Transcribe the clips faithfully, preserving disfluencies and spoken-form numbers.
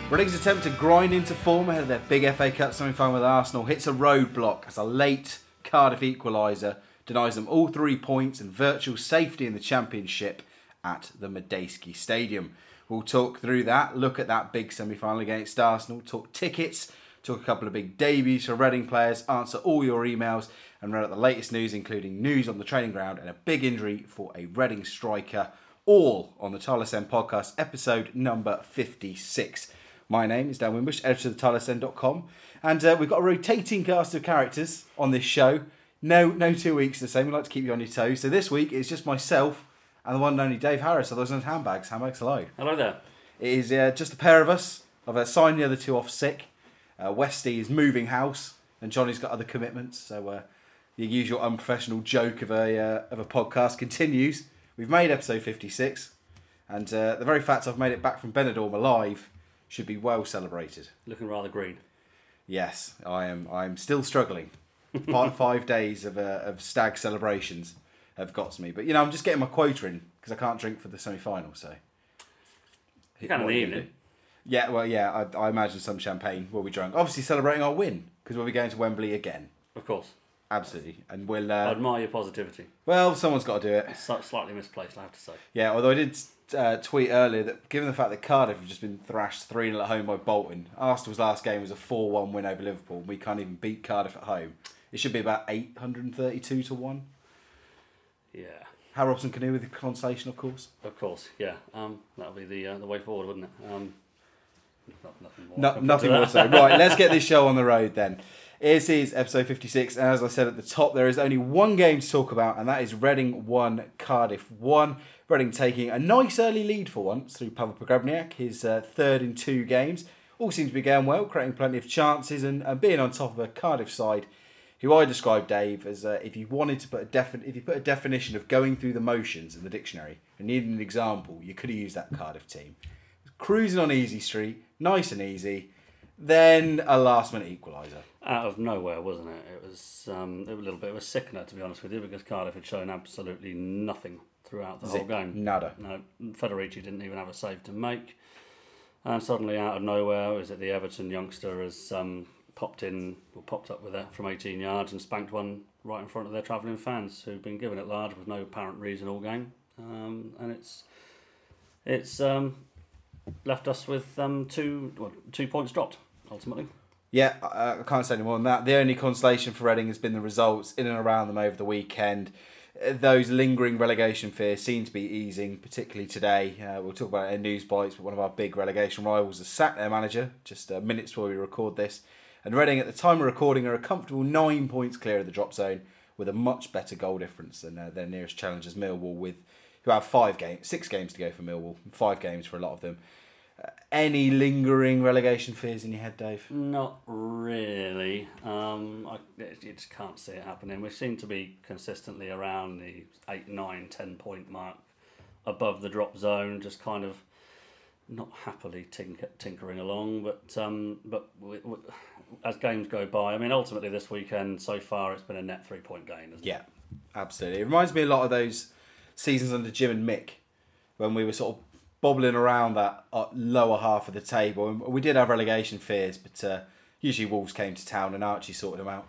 Reading's attempt to grind into form ahead of their big F A Cup semi-final with Arsenal hits a roadblock as a late Cardiff equaliser denies them all three points and virtual safety in the Championship at the Madejski Stadium. We'll talk through that, look at that big semi-final against Arsenal, talk tickets, talk a couple of big debuts for Reading players, answer all your emails and read out the latest news, including news on the training ground and a big injury for a Reading striker, all on the Tyler Sen podcast, episode number fifty-six. My name is Dan Wimbush, editor of the Tyler Sen dot com, and uh, we've got a rotating cast of characters on this show. No no two weeks the same, we like to keep you on your toes. So this week it's just myself and the one and only Dave Harris, otherwise known as Handbags. Handbags, hello. Hello there. It is uh, just a pair of us. I've uh, signed the other two off sick. Uh, Westy is moving house, and Johnny's got other commitments. So uh, the usual unprofessional joke of a uh, of a podcast continues. We've made episode fifty-six, and uh, the very fact I've made it back from Benidorm alive should be well celebrated. Looking rather green. Yes, I am. I'm still struggling. five, five days of uh, of stag celebrations have got to me, but you know I'm just getting my quota in because I can't drink for the semi-final. So you can in the evening. Yeah, well, yeah. I, I imagine some champagne will be drunk. Obviously celebrating our win because we'll be going to Wembley again. Of course. Absolutely, and we'll. Uh, I admire your positivity. Well, someone's got to do it. It's slightly misplaced, I have to say. Yeah, although I did uh, tweet earlier that given the fact that Cardiff have just been thrashed three nil at home by Bolton, Arsenal's last game was a four one win over Liverpool, and we can't even beat Cardiff at home. It should be about eight hundred thirty-two to one. Yeah. Hal Robson Canoe with the consolation, of course. Of course, yeah. Um, that'll be the uh, the way forward, wouldn't it? Um, not, nothing more. No, nothing more to say. Right, let's get this show on the road then. This is episode fifty-six, and as I said at the top, there is only one game to talk about, and that is Reading one, Cardiff one. Reading taking a nice early lead for once through Pavel Pogrebniak, his uh, third in two games. All seems to be going well, creating plenty of chances, and, and being on top of a Cardiff side who I describe, Dave, as uh, if you wanted to put a defi- if you put a definition of going through the motions in the dictionary and needed an example, you could have used that Cardiff team. Cruising on easy street, nice and easy, then a last-minute equaliser. Out of nowhere, wasn't it? It was um, it was a little bit of a sickener, to be honest with you, because Cardiff had shown absolutely nothing throughout the Zip, whole game. Nada. No, Federici didn't even have a save to make. And suddenly, out of nowhere, was it the Everton youngster has um, popped in, or popped up with it from eighteen yards and spanked one right in front of their travelling fans who've been given it large with no apparent reason all game. Um, and it's it's um, left us with um, two well, two points dropped, ultimately. Yeah, I, I can't say any more than that. The only consolation for Reading has been the results in and around them over the weekend. Those lingering relegation fears seem to be easing, particularly today. Uh, we'll talk about it in news bites, but one of our big relegation rivals has sacked their manager just uh, minutes before we record this. And Reading, at the time of recording, are a comfortable nine points clear of the drop zone with a much better goal difference than uh, their nearest challengers, Millwall, with who have five games, six games to go for Millwall, five games for a lot of them. Uh, any lingering relegation fears in your head, Dave? Not really. Um, I, you just can't see it happening. We seem to be consistently around the eight, nine, ten point mark above the drop zone, just kind of not happily tinker, tinkering along. But um, but we, we, as games go by, I mean, ultimately this weekend so far it's been a net three point game, isn't Yeah, it? absolutely. It reminds me a lot of those seasons under Jim and Mick when we were sort of bobbling around that lower half of the table. And we did have relegation fears, but uh, usually Wolves came to town and Archie sorted them out.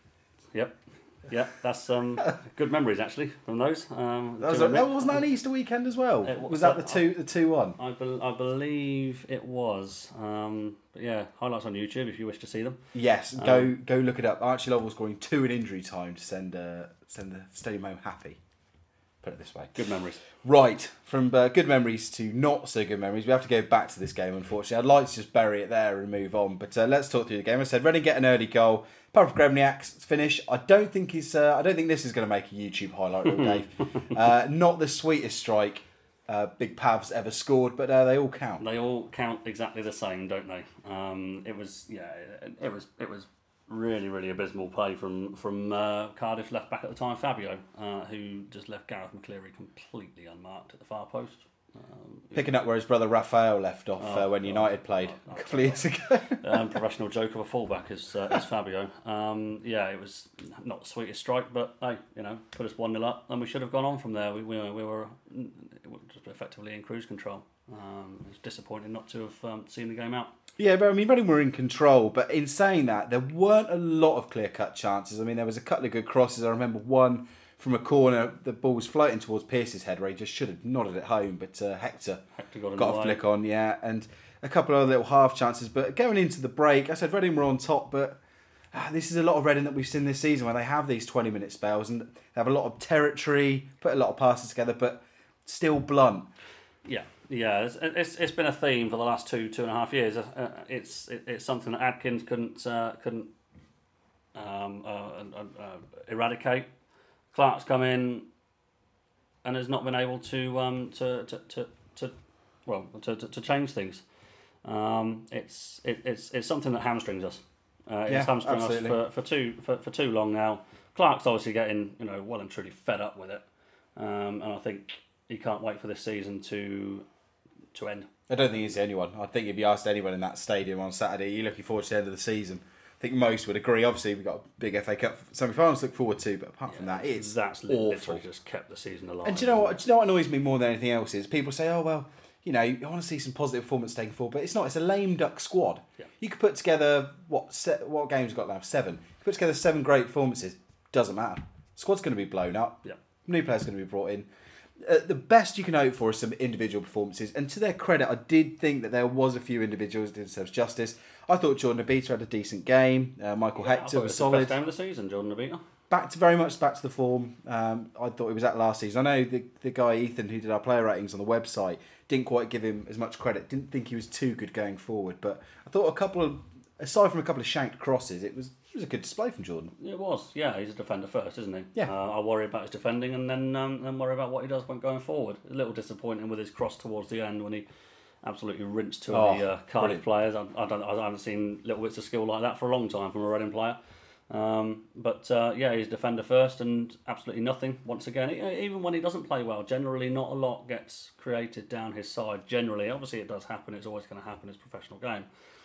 Yep. Yeah, that's um, good memories actually from those. Um, that, was a, that wasn't that an Easter weekend as well. It, was that the two the two one? I, be, I believe it was. Um, but yeah, highlights on YouTube if you wish to see them. Yes, go um, go look it up. Archie Lovell scoring two in injury time to send uh, send the stadium home happy. Put it this way. Good memories. Right, from uh, good memories to not so good memories. We have to go back to this game, unfortunately. I'd like to just bury it there and move on, but uh, let's talk through the game. I said Reading get an early goal. Pavel Pogrebniak's finish. I don't think he's. Uh, I don't think this is going to make a YouTube highlight reel, Dave. uh, not the sweetest strike uh, Big Pav's ever scored, but uh, they all count. They all count exactly the same, don't they? Um, it was yeah. It was it was. Really, really abysmal play from from uh, Cardiff left back at the time, Fabio, uh, who just left Gareth McCleary completely unmarked at the far post. Um, Picking up where his brother Raphael left off Oh, uh, when God. United played Oh, a couple of years ago. um, professional joke of a fullback is uh, is Fabio. Um, yeah, it was not the sweetest strike, but hey, you know, put us one nil up, and we should have gone on from there. We we, we were just effectively in cruise control. Um, it was disappointing not to have um, seen the game out. Yeah, but I mean, Reading were in control, but in saying that, there weren't a lot of clear-cut chances. I mean, there was a couple of good crosses. I remember one from a corner, the ball was floating towards Pearce's head, where he just should have nodded it home, but uh, Hector, Hector got, in got the a way. flick on, yeah, and a couple of other little half chances. But going into the break, I said Reading were on top, but ah, this is a lot of Reading that we've seen this season, where they have these twenty-minute spells and they have a lot of territory, put a lot of passes together, but still blunt. Yeah, yeah, it's, it's it's been a theme for the last two two and a half years. Uh, it's it, it's something that Adkins couldn't uh, couldn't um, uh, uh, uh, eradicate. Clark's come in and has not been able to um, to, to, to, to well to, to, to change things. Um, it's it, it's it's something that hamstrings us. Uh, it's Yeah, hamstringed absolutely. us for, for too for, for too long now. Clark's obviously getting you know well and truly fed up with it, um, and I think he can't wait for this season to to end. I don't think he's the only one. I think if you asked anyone in that stadium on Saturday, are you looking forward to the end of the season? I think most would agree. Obviously, we've got a big F A Cup semi-finals to look forward to, but apart from that, it's That's li- awful. literally just kept the season alive. And do you know what? Do you know what annoys me more than anything else is people say, "Oh well, you know, I want to see some positive performance taken forward," but it's not. It's a lame duck squad. Yeah. You could put together what se- what games got now seven. You could put together seven great performances. Doesn't matter. Squad's going to be blown up. Yeah. New players going to be brought in. Uh, the best you can hope for is some individual performances. And to their credit, I did think that there was a few individuals that did themselves justice. I thought Jordan Abita had a decent game. Uh, Michael Yeah, I Hector thought it was the solid. best game of the season, Jordan Abita. Back to very much back to the form. Um, I thought he was at last season. I know the the guy Ethan who did our player ratings on the website didn't quite give him as much credit. Didn't think he was too good going forward. But I thought a couple of, aside from a couple of shanked crosses, it was it was a good display from Jordan. It was, yeah. He's a defender first, isn't he? Yeah. Uh, I worry about his defending, and then um, then worry about what he does when going forward. A little disappointing with his cross towards the end when he absolutely rinsed two Oh, of the uh, Cardiff brilliant. players. I, I don't, I haven't seen little bits of skill like that for a long time from a Reading player. Um, but uh, yeah, he's defender first, and absolutely nothing. Once again, e- even when he doesn't play well, generally not a lot gets created down his side. Generally, obviously it does happen. It's always going to happen. It's a professional game.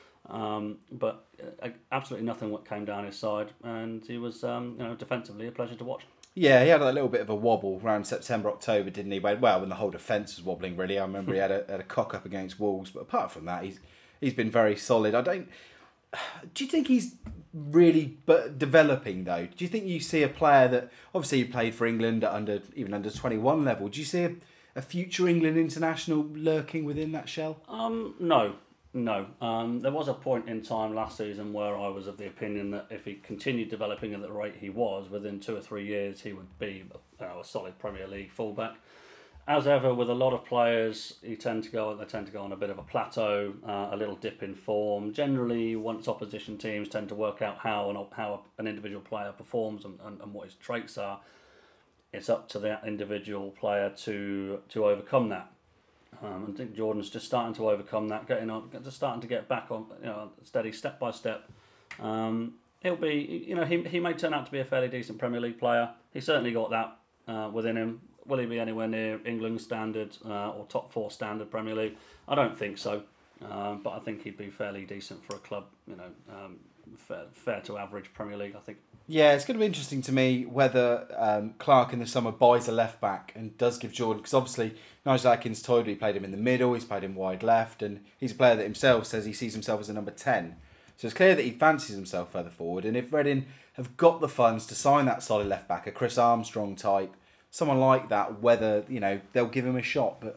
Um, but uh, absolutely nothing what came down his side, and he was, um, you know, defensively a pleasure to watch. Yeah, he had a little bit of a wobble around September, October, didn't he? Well, when the whole defence was wobbling, really. I remember he had a, had a cock up against Wolves, but apart from that, he's he's been very solid. I don't. Do you think he's really but developing though? Do you think you see a player that obviously he played for England at under even under twenty-one level? Do you see a, a future England international lurking within that shell? Um, no, no. Um, there was a point in time last season where I was of the opinion that if he continued developing at the rate he was, within two or three years he would be you know, a solid Premier League fullback. As ever, with a lot of players, you tend to go. They tend to go on a bit of a plateau, uh, a little dip in form. Generally, once opposition teams tend to work out how an how an individual player performs and, and, and what his traits are, it's up to that individual player to to overcome that. Um, I think Jordan's just starting to overcome that, getting on, just starting to get back on, you know, steady, step by step. Um, he'll be, you know, he he may turn out to be a fairly decent Premier League player. He's certainly got that uh, within him. Will he be anywhere near England standard uh, or top four standard Premier League? I don't think so, um, but I think he'd be fairly decent for a club, you know, um, fair, fair to average Premier League, I think. Yeah, it's going to be interesting to me whether um, Clark in the summer buys a left back and does give Jordan, because obviously Nigel Atkins told he played him in the middle, he's played him wide left, and he's a player that himself says he sees himself as a number ten. So it's clear that he fancies himself further forward, and if Reading have got the funds to sign that solid left back, a Chris Armstrong type, someone like that, whether, you know, they'll give him a shot, but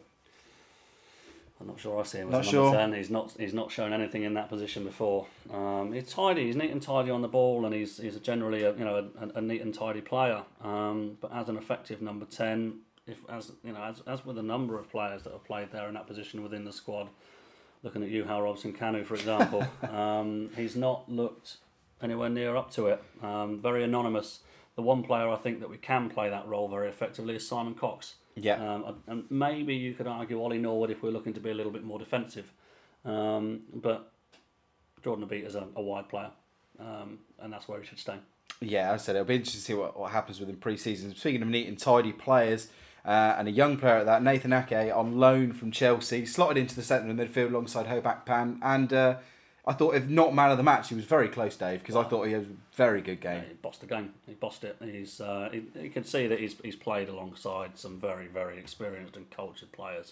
I'm not sure I see him Not as a number sure. ten. He's not. He's not shown anything in that position before. Um, he's tidy. He's neat and tidy on the ball, and he's he's generally a you know a, a neat and tidy player. Um, but as an effective number ten, if as you know as as with a number of players that have played there in that position within the squad, looking at you, Hal Robson-Kanu, for example, um, he's not looked anywhere near up to it. Um, very anonymous. The one player I think that we can play that role very effectively is Simon Cox. yeah. Um, and maybe you could argue Ollie Norwood if we're looking to be a little bit more defensive. Um, but Jordan Abita is a, a wide player, um, and that's where he should stay. Yeah, as I said, it'll be interesting to see what, what happens with him pre-season. Speaking of neat and tidy players, Uh, and a young player at that, Nathan Ake, on loan from Chelsea, slotted into the centre and midfield alongside Hobak Pan. And uh, I thought, if not man of the match, he was very close, Dave, because I thought he had a very good game. Yeah, he bossed the game. He bossed it. He's uh, he, you can see that he's he's played alongside some very, very experienced and cultured players.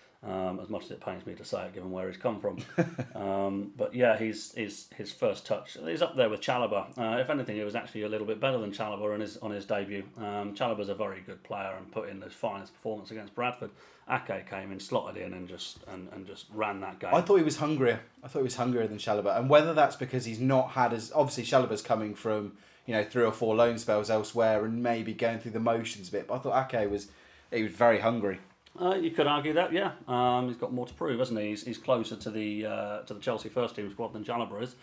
Um, as much as it pains me to say it, given where he's come from. um, but yeah, he's, he's his first touch. He's up there with Chalobah. Uh, if anything, it was actually a little bit better than Chalobah on his on his debut. Um, Chalobah's a very good player and put in his finest performance against Bradford. Ake came in, slotted in, and just and, and just ran that game. I thought he was hungrier. I thought he was hungrier than Chalobah, and whether that's because he's not had as obviously Chalobah's coming from you know three or four loan spells elsewhere and maybe going through the motions a bit. But I thought Ake was he was very hungry. Uh, you could argue that, yeah. Um, he's got more to prove, hasn't he? He's, he's closer to the uh, to the Chelsea first team squad than Chalobah is,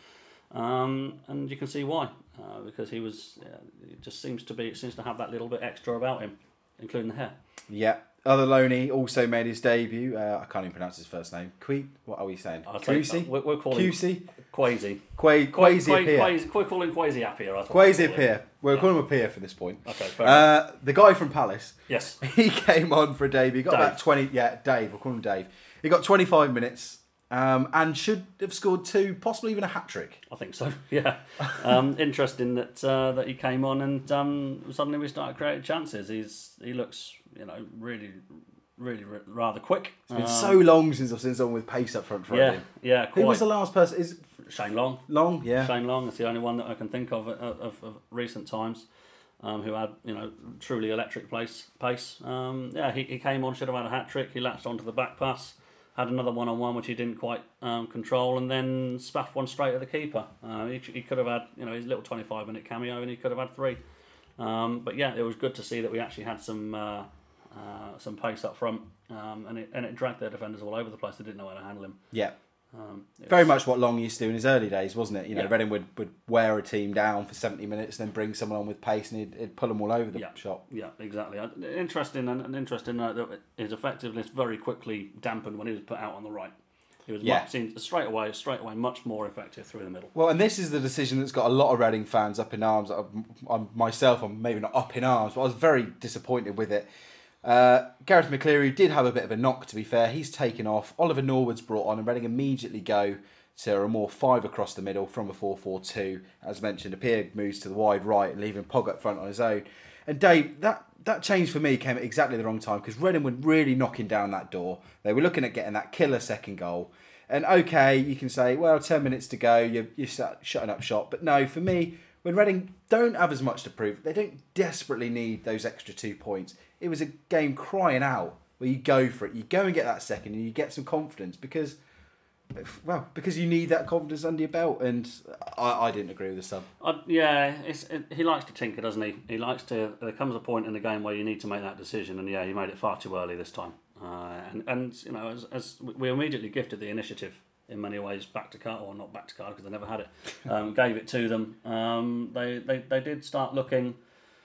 um, and you can see why. Uh, because he was, uh, it just seems to be, it seems to have that little bit extra about him, including the hair. Yeah. Other loanee also made his debut. Uh, I can't even pronounce his first name. Queet? What are we saying? Quasi? We're, we're calling Quasi? Quasi. Quasi Quasi Appiah. Quasi. We're calling Quasi Appiah. Quasi Appiah. We're yeah. calling him Appiah for this point. Okay, fair uh, the guy from Palace. Yes. He came on for a debut. He got Dave. about twenty. Yeah, Dave. We'll call him Dave. He got twenty-five minutes. Um, and should have scored two, possibly even a hat trick. I think so. Yeah, um, interesting that uh, that he came on and um, suddenly we started creating chances. He's he looks you know really really r- rather quick. It's been um, so long since I've seen someone with pace up front for yeah, him. Yeah, quite. Who was the last person? Is Shane Long. Long, yeah. Shane Long. It's the only one that I can think of of, of, of recent times. Um, who had you know truly electric pace. pace. Um, yeah, he, he came on, should have had a hat trick. He latched onto the back pass. Had another one-on-one which he didn't quite um, control, and then spaffed one straight at the keeper. Uh, he, he could have had, you know, his little twenty-five minute cameo, and he could have had three. Um, but yeah, it was good to see that we actually had some uh, uh, some pace up front, um, and it and it dragged their defenders all over the place. They didn't know how to handle him. Yeah. Um, Very was, much what Long used to do in his early days, wasn't it? You know, yeah. Reading would, would wear a team down for seventy minutes, then bring someone on with pace, and he'd, he'd pull them all over the yeah. shop. Yeah, exactly. Interesting and, and interesting note that his effectiveness very quickly dampened when he was put out on the right. He was yeah. much, seemed straight away, straight away, much more effective through the middle. Well, and this is the decision that's got a lot of Reading fans up in arms. I'm, myself, I'm maybe not up in arms, but I was very disappointed with it. Uh, Gareth McCleary did have a bit of a knock, to be fair. He's taken off. Oliver Norwood's brought on, and Reading immediately go to a more five across the middle from a four four two. As mentioned, Appiah moves to the wide right and leaving Pog up front on his own. And Dave, that, that change for me came at exactly the wrong time because Reading were really knocking down that door. They were looking at getting that killer second goal. And okay, you can say, well, ten minutes to go, you're, you're shutting up shop. But no, for me, when Reading don't have as much to prove, they don't desperately need those extra two points. It was a game crying out where you go for it. You go and get that second and you get some confidence because... Well, because you need that confidence under your belt, and I, I didn't agree with the sub. Uh, yeah, it's, it, he likes to tinker, doesn't he? He likes to. There comes a point in the game where you need to make that decision, and yeah, he made it far too early this time. Uh, and and you know, as, as we immediately gifted the initiative in many ways back to Cardiff, or not back to Cardiff because they never had it. Um, gave it to them. Um, they, they they did start looking.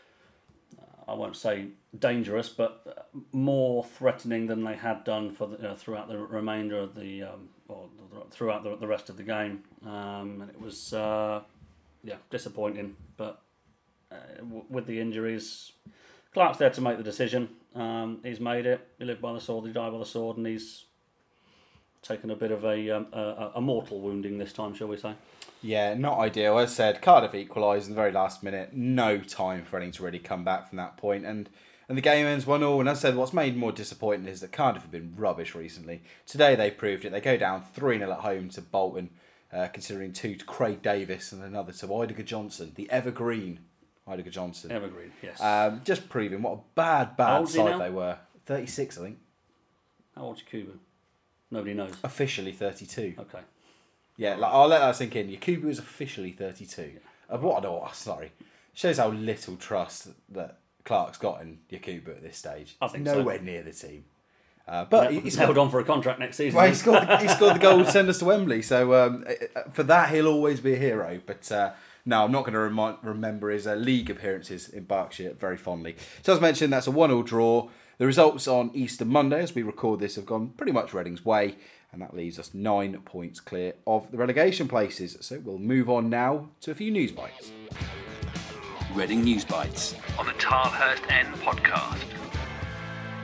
I won't say dangerous, but more threatening than they had done for the, you know, throughout the remainder of the. Um, Or throughout the, the rest of the game, um, and it was uh, yeah disappointing. But uh, w- with the injuries, Clark's there to make the decision. Um, he's made it. He lived by the sword. He died by the sword, and he's taken a bit of a, um, a a mortal wounding this time, shall we say? Yeah, not ideal. As I said, Cardiff equalised in the very last minute. No time for anything to really come back from that point, and. And the game ends one all. And as I said, what's made more disappointing is that Cardiff have been rubbish recently. Today they proved it. They go down three nil at home to Bolton, uh, considering two to Craig Davis and another to Idiger Johnson, the evergreen Idiger Johnson. Evergreen, yes. Um, just proving what a bad, bad side they were. thirty-six, I think. How old's Yakubu? Nobody knows. Officially thirty-two. Okay. Yeah, like, I'll let that sink in. Yakubu is officially thirty-two. Yeah. Uh, what? Oh, sorry. Shows how little trust that Clark's got in Yakubu at this stage. I think Nowhere so. near the team. Uh, but he's he's held got, on for a contract next season. Well, he scored, he scored the goal to send us to Wembley. So um, for that, he'll always be a hero. But uh, no, I'm not going to remind, remember his uh, league appearances in Berkshire very fondly. So as mentioned, that's a one all draw. The results on Easter Monday, as we record this, have gone pretty much Reading's way. And that leaves us nine points clear of the relegation places. So we'll move on now to a few news bites. Reading News Bites on the Tilehurst End podcast.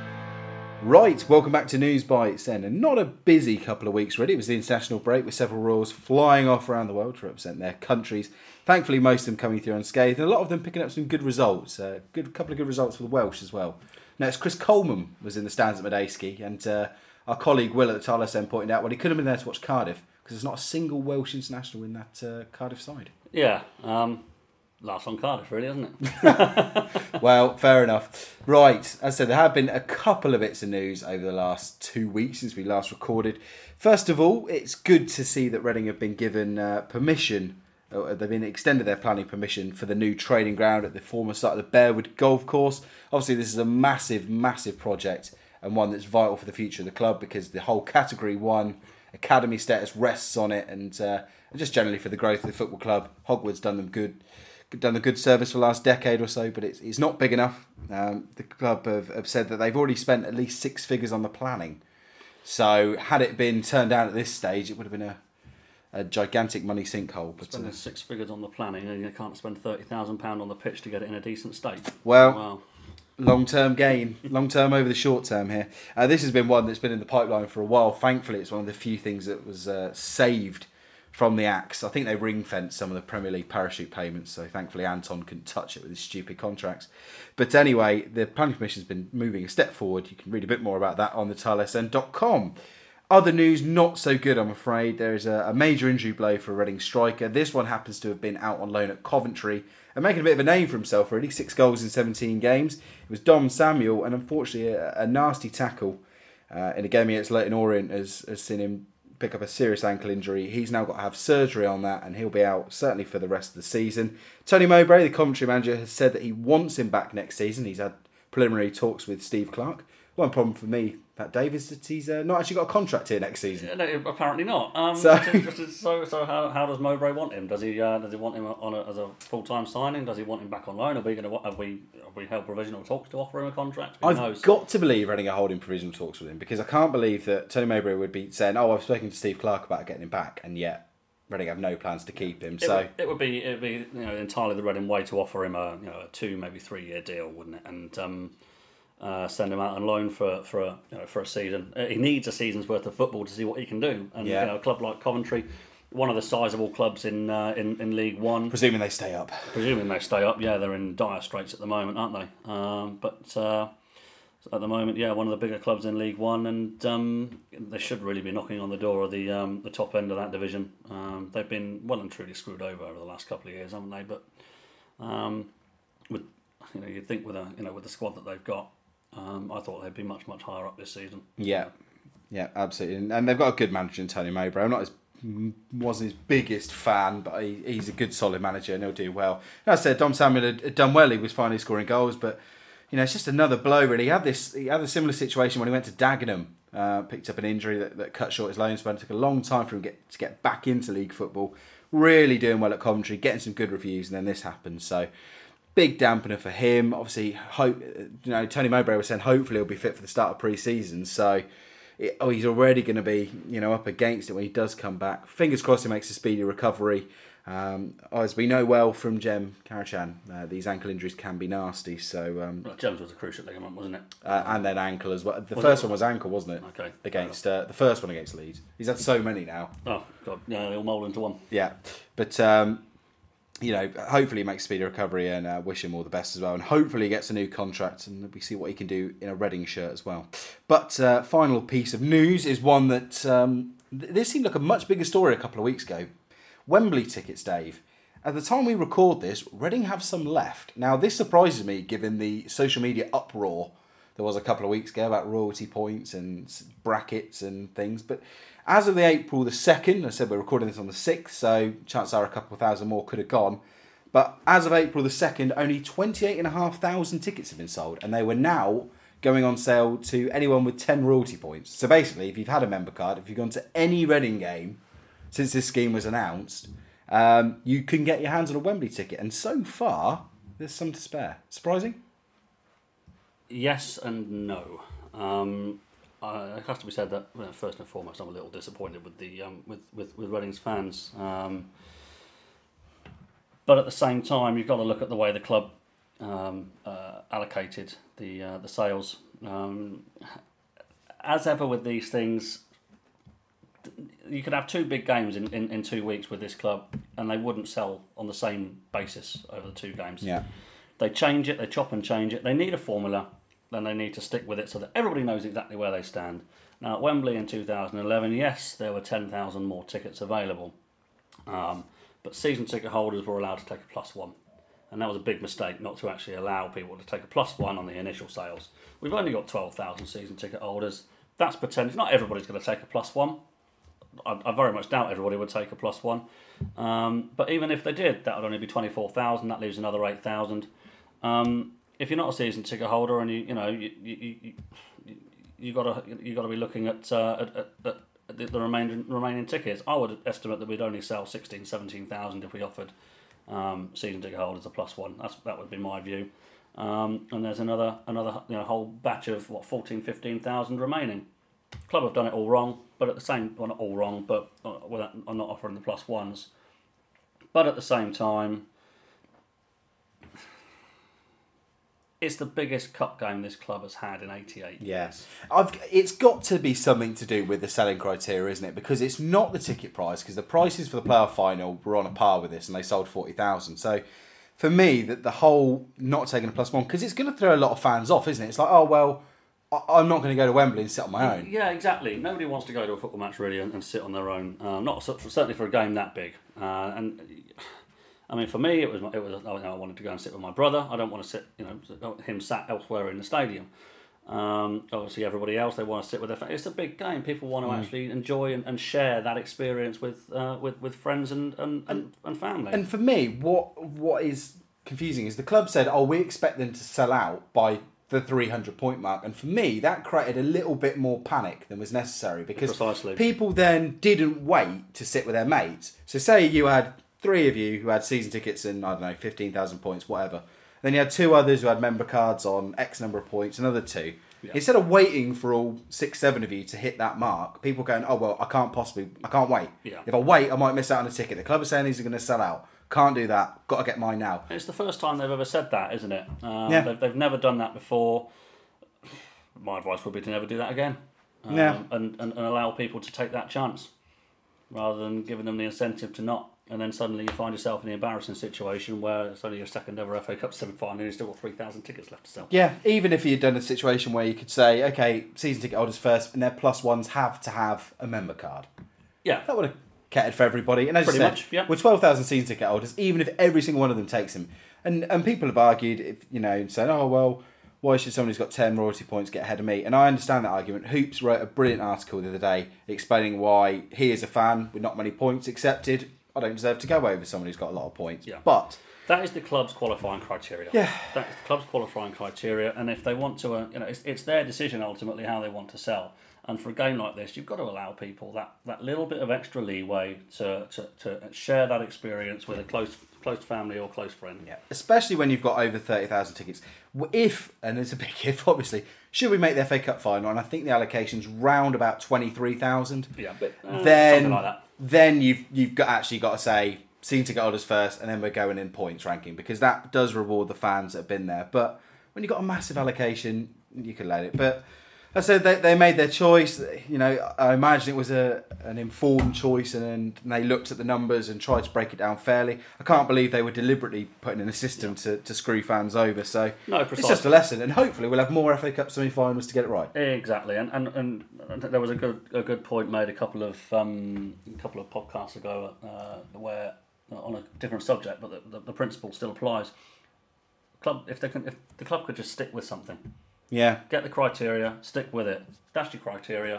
Right, welcome back to News Bites then. And not a busy couple of weeks really. It was the international break with several Royals flying off around the world to represent their countries. Thankfully, most of them coming through unscathed, and a lot of them picking up some good results. A uh, good couple of good results for the Welsh as well. Next, Chris Coleman was in the stands at Medeski, and uh, our colleague Will at the Thales End pointed out, well, he could have been there to watch Cardiff because there's not a single Welsh international in that uh, Cardiff side. Yeah, um, last on Cardiff, really, isn't it? Well, fair enough. Right, as I said, there have been a couple of bits of news over the last two weeks since we last recorded. First of all, it's good to see that Reading have been given uh, permission. Uh, they've been extended their planning permission for the new training ground at the former site of the Bearwood Golf Course. Obviously, this is a massive, massive project and one that's vital for the future of the club because the whole Category one academy status rests on it, and uh, just generally for the growth of the football club. Hogwarts done them good, done a good service for the last decade or so, but it's it's not big enough. Um, the club have, have said that they've already spent at least six figures on the planning. So had it been turned down at this stage, it would have been a a gigantic money sinkhole. But spending uh, six figures on the planning, and you can't spend thirty thousand pounds on the pitch to get it in a decent state. Well, wow. long-term gain, long-term over the short-term here. Uh, this has been one that's been in the pipeline for a while. Thankfully, it's one of the few things that was uh, saved from the axe. I think they ring-fenced some of the Premier League parachute payments, so thankfully Anton couldn't touch it with his stupid contracts. But anyway, the Planning Commission's been moving a step forward. You can read a bit more about that on the Thales End dot com. Other news, not so good, I'm afraid. There's a, a major injury blow for a Reading striker. This one happens to have been out on loan at Coventry and making a bit of a name for himself, really. Six goals in seventeen games. It was Dom Samuel, and unfortunately a, a nasty tackle uh, in a game against Leyton Orient has, has seen him pick up a serious ankle injury. He's now got to have surgery on that, and he'll be out certainly for the rest of the season. Tony Mowbray, the Coventry manager, has said that he wants him back next season. He's had preliminary talks with Steve Clarke. One problem for me, that Dave, is that he's uh, not actually got a contract here next season. Yeah, no, apparently not. Um, So- so, so how, how does Mowbray want him? Does he uh, does he want him on a, as a full time signing? Does he want him back on loan? Are we going to have we have we held provisional talks to offer him a contract? Who I've knows? got to believe Reading are holding provisional talks with him because I can't believe that Tony Mowbray would be saying, "Oh, I've spoken to Steve Clarke about getting him back," and yet Reading have no plans to keep him. It So would, it would be it would be you know entirely the Reading way to offer him a you know a two maybe three year deal, wouldn't it? And um, uh, send him out on loan for for a you know for a season. Uh, He needs a season's worth of football to see what he can do. And Yeah. you know, a club like Coventry, one of the sizable clubs in uh, in in League One. presuming they stay up. Presuming they stay up, yeah, they're in dire straits at the moment, aren't they? Um, but uh, at the moment, yeah, one of the bigger clubs in League One, and um, they should really be knocking on the door of the um, the top end of that division. Um, they've been well and truly screwed over over the last couple of years, haven't they? But um, with you know, you'd think with a you know with the squad that they've got, um, I thought they'd be much much higher up this season. Yeah, yeah, absolutely. And, and they've got a good manager in Tony Mowbray. I'm not his wasn't his biggest fan, but he, he's a good, solid manager, and he'll do well. As I said, Dom Samuel had, had done well. He was finally scoring goals, but you know, it's just another blow. Really, he had this. He had a similar situation when he went to Dagenham. Uh, picked up an injury that, that cut short his loan spell. It took a long time for him get, to get back into league football. Really doing well at Coventry, getting some good reviews, and then this happened. So big dampener for him. Obviously, hope you know Tony Mowbray was saying hopefully he'll be fit for the start of pre-season. So. It, oh, he's already going to be, you know, up against it when he does come back. Fingers crossed he makes a speedy recovery. Um, as we know well from Jem Karachan, uh, these ankle injuries can be nasty. So, um, Well, Jones was a cruciate ligament, wasn't it? uh, and then ankle as well. The Was first it? one was ankle, wasn't it? Okay. Against uh, the first one against Leeds. He's had so many now. Oh God, yeah, they all mould into one. Yeah, but um, you know, hopefully he makes speedy recovery, and uh, wish him all the best as well. And hopefully he gets a new contract, and we see what he can do in a Reading shirt as well. But uh, final piece of news is one that um, th- this seemed like a much bigger story a couple of weeks ago. Wembley tickets, Dave. At the time we record this, Reading have some left. Now this surprises me, given the social media uproar there was a couple of weeks ago about royalty points and brackets and things, but. As of the April the second, I said we're recording this on the sixth, so chances are a couple of thousand more could have gone. But as of April the second, only twenty-eight thousand five hundred tickets have been sold, and they were now going on sale to anyone with ten royalty points. So basically, if you've had a member card, if you've gone to any Reading game since this scheme was announced, um, you can get your hands on a Wembley ticket. And so far, there's some to spare. Surprising? Yes and no. Um, Uh, it has to be said that well, first and foremost, I'm a little disappointed with the um, with, with with Reading's fans. Um, but at the same time, you've got to look at the way the club um, uh, allocated the uh, the sales. Um, as ever with these things, you could have two big games in, in, in two weeks with this club, and they wouldn't sell on the same basis over the two games. Yeah. They change it, they chop and change it. They need a formula, then they need to stick with it so that everybody knows exactly where they stand. Now, at Wembley in two thousand eleven, yes, there were ten thousand more tickets available, um, but season ticket holders were allowed to take a plus one. And that was a big mistake not to actually allow people to take a plus one on the initial sales. We've only got twelve thousand season ticket holders. That's potential. Not everybody's going to take a plus one. I, I very much doubt everybody would take a plus one. Um, but even if they did, that would only be twenty-four thousand. That leaves another eight thousand. Um, if you're not a season ticket holder and you you know you you you, you gotta you gotta be looking at, uh, at, at, at the, the remaining remaining tickets. I would estimate that we'd only sell sixteen, seventeen thousand if we offered um, season ticket holders a plus one. That's that would be my view. Um, and there's another another you know whole batch of what fourteen, fifteen thousand remaining. Club have done it all wrong, but at the same well not all wrong, but uh, well, I'm not offering the plus ones. But at the same time, it's the biggest cup game this club has had in eighty-eight Yes, I've, it's got to be something to do with the selling criteria, isn't it? Because it's not the ticket price, because the prices for the playoff final were on a par with this, and they sold forty thousand. So, for me, that the whole not taking a plus one, because it's going to throw a lot of fans off, isn't it? It's like, oh well, I, I'm not going to go to Wembley and sit on my own. Yeah, exactly. Nobody wants to go to a football match really and, and sit on their own. Uh, not certainly for a game that big. Uh, and. I mean, for me, it was it was I wanted to go and sit with my brother. I don't want to sit, you know, him sat elsewhere in the stadium. Um, obviously, everybody else they want to sit with their family. It's a big game. People want to mm. actually enjoy and, and share that experience with uh, with with friends and and, and and family. And for me, what what is confusing is the club said, "Oh, we expect them to sell out by the three hundred point mark," and for me, that created a little bit more panic than was necessary because Precisely. people then didn't wait to sit with their mates. So, say you had three of you who had season tickets and, I don't know, fifteen thousand points, whatever. Then you had two others who had member cards on X number of points, another two. Yeah. Instead of waiting for all six, seven of you to hit that mark, people going, oh, well, I can't possibly, I can't wait. Yeah. If I wait, I might miss out on a ticket. The club is saying these are going to sell out. Can't do that. Got to get mine now. It's the first time they've ever said that, isn't it? Um, yeah. They've, they've never done that before. My advice would be to never do that again. Um, yeah. And, and, and allow people to take that chance rather than giving them the incentive to not. And then suddenly you find yourself in the embarrassing situation where it's only your second ever F A Cup semi-final and you've still got three thousand tickets left to sell. Yeah, even if you'd done a situation where you could say, okay, season ticket holders first, and their plus ones have to have a member card. Yeah. That would have catered for everybody. And as Pretty you said, much, yeah. with twelve thousand season ticket holders, even if every single one of them takes them, and, and people have argued, if you know, saying, oh, well, why should someone who's got ten royalty points get ahead of me? And I understand that argument. Hoops wrote a brilliant article the other day explaining why he is a fan with not many points accepted. I don't deserve to go over someone who's got a lot of points. Yeah. But that is the club's qualifying criteria. Yeah. That is the club's qualifying criteria, and if they want to, uh, you know, it's, it's their decision ultimately how they want to sell. And for a game like this, you've got to allow people that, that little bit of extra leeway to, to, to share that experience with a close close family or close friend. Yeah, especially when you've got over thirty thousand tickets. If, and it's a big if, obviously, should we make the F A Cup final, and I think the allocation's round about twenty-three thousand. Yeah, but uh, then, something like that. Then you've you've got actually got to say season ticket holders first, and then we're going in points ranking because that does reward the fans that have been there. But when you've got a massive allocation, you can let it. But I said they they made their choice. You know, I imagine it was a an informed choice, and, and they looked at the numbers and tried to break it down fairly. I can't believe they were deliberately putting in a system to, to screw fans over. So no, it's just a lesson, and hopefully we'll have more F A Cup semi-finals to get it right. Exactly, and and, and there was a good a good point made a couple of um, a couple of podcasts ago uh, where on a different subject, but the, the, the principle still applies. Club, if they can, if the club could just stick with something. Yeah. Get the criteria, stick with it. That's your criteria.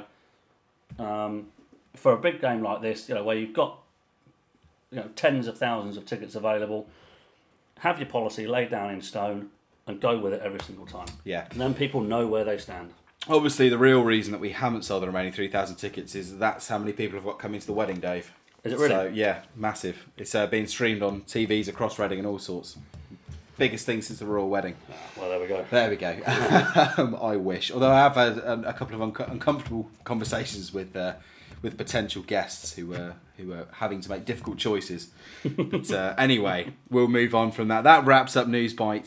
Um, for a big game like this, you know, where you've got you know tens of thousands of tickets available, have your policy laid down in stone and go with it every single time. Yeah. And then people know where they stand. Obviously, the real reason that we haven't sold the remaining three thousand tickets is that's how many people have got coming to the wedding, Dave. Is it really? So, yeah, massive. It's uh, being streamed on T Vs across Reading and all sorts. Biggest thing since the royal wedding. Ah, well, there we go. There we go. um, I wish. Although I have had a, a couple of un- uncomfortable conversations with uh, with potential guests who were who were having to make difficult choices. But uh, anyway, we'll move on from that. That wraps up News Bites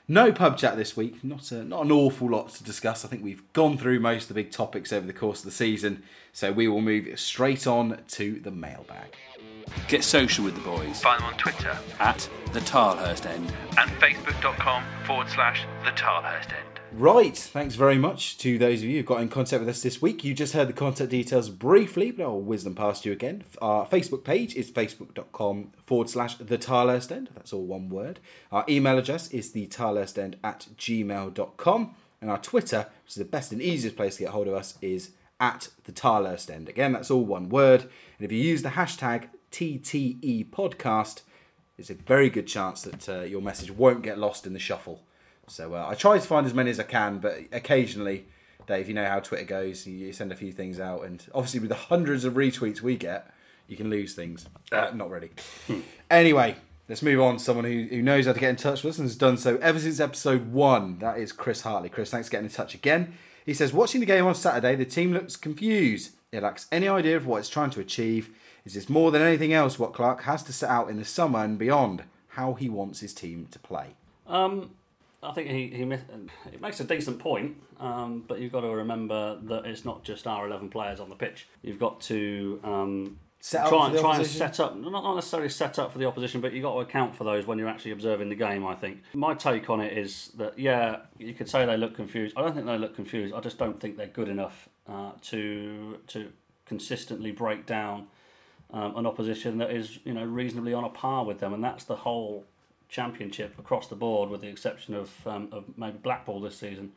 No pub chat this week. Not a, not an awful lot to discuss. I think we've gone through most of the big topics over the course of the season. So we will move straight on to the mailbag. Get social with the boys. Find them on Twitter at the Tilehurst End and facebook.com forward slash the Tilehurst End. Right, thanks very much to those of you who got in contact with us this week. You just heard the contact details briefly, but I'll whiz them past you again. Our Facebook page is facebook.com forward slash the Tilehurst End. That's all one word. Our email address is the Tilehurst End at gmail dot com. And our Twitter, which is the best and easiest place to get hold of us, is at the Tilehurst End. Again, that's all one word. And if you use the hashtag T T E podcast, there's a very good chance that uh, your message won't get lost in the shuffle. So uh, I try to find as many as I can, but occasionally, Dave, you know how Twitter goes. You send a few things out, and obviously with the hundreds of retweets we get, you can lose things. Uh, not really. Anyway, let's move on to someone who, who knows how to get in touch with us and has done so ever since episode one. That is Chris Hartley. Chris, thanks for getting in touch again. He says, watching the game on Saturday, the team looks confused. It lacks any idea of what it's trying to achieve. Is this more than anything else what Clark has to set out in the summer and beyond? How he wants his team to play? Um... I think he, he it makes a decent point, um, but you've got to remember that it's not just our eleven players on the pitch. You've got to um, set try, up for the try and opposition? set up, not necessarily set up for the opposition, but you've got to account for those when you're actually observing the game, I think. My take on it is that, yeah, you could say they look confused. I don't think they look confused. I just don't think they're good enough uh, to to consistently break down um, an opposition that is, you know, reasonably on a par with them, and that's the whole Championship across the board, with the exception of um, of maybe Blackpool this season,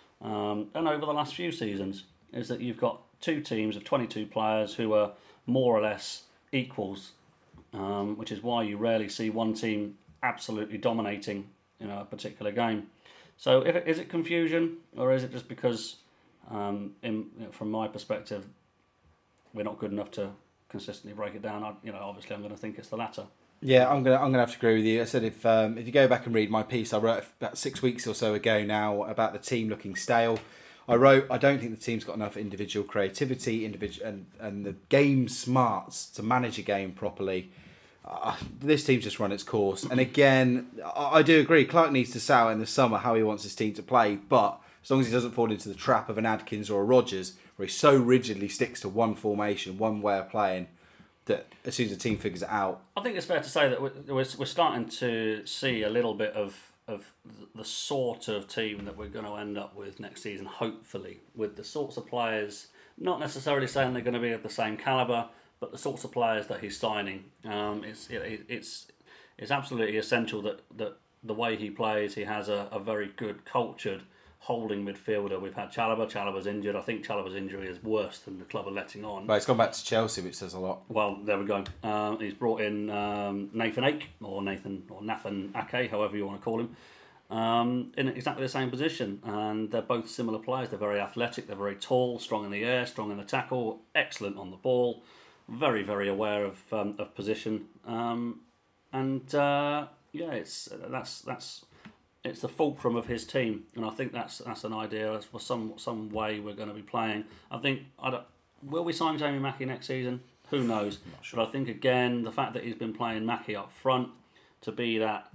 um, and over the last few seasons, is that you've got two teams of twenty-two players who are more or less equals, um, which is why you rarely see one team absolutely dominating, you know, a particular game. So, if it, is it confusion, or is it just because, um, in, you know, from my perspective, we're not good enough to consistently break it down? I, you know, obviously, I'm going to think it's the latter. Yeah, I'm gonna I'm gonna have to agree with you. I said if um, if you go back and read my piece I wrote about six weeks or so ago now about the team looking stale. I wrote I don't think the team's got enough individual creativity, individual and, and the game smarts to manage a game properly. Uh, this team's just run its course. And again, I, I do agree. Clark needs to set out in the summer how he wants his team to play, but as long as he doesn't fall into the trap of an Adkins or a Rodgers, where he so rigidly sticks to one formation, one way of playing, that as soon as the team figures it out. I think it's fair to say that we're, we're starting to see a little bit of, of the sort of team that we're going to end up with next season, hopefully, with the sorts of players, not necessarily saying they're going to be of the same calibre, but the sorts of players that he's signing. Um, it's it, it's it's absolutely essential that, that the way he plays, he has a, a very good, cultured holding midfielder. We've had Chalobah. Chalobah's injured. I think Chalobah's injury is worse than the club are letting on. Right, he's gone back to Chelsea, which says a lot. Well, there we go. Um, he's brought in um, Nathan Ake, or Nathan, or Nathan Ake, however you want to call him, um, in exactly the same position. And they're both similar players. They're very athletic. They're very tall, strong in the air, strong in the tackle, excellent on the ball, very, very aware of um, of position. Um, and uh, yeah, it's that's that's. It's the fulcrum of his team, and I think that's that's an idea for some some way we're going to be playing. I think I don't, will we sign Jamie Mackie next season? Who knows? Sure. But I think again the fact that he's been playing Mackie up front to be that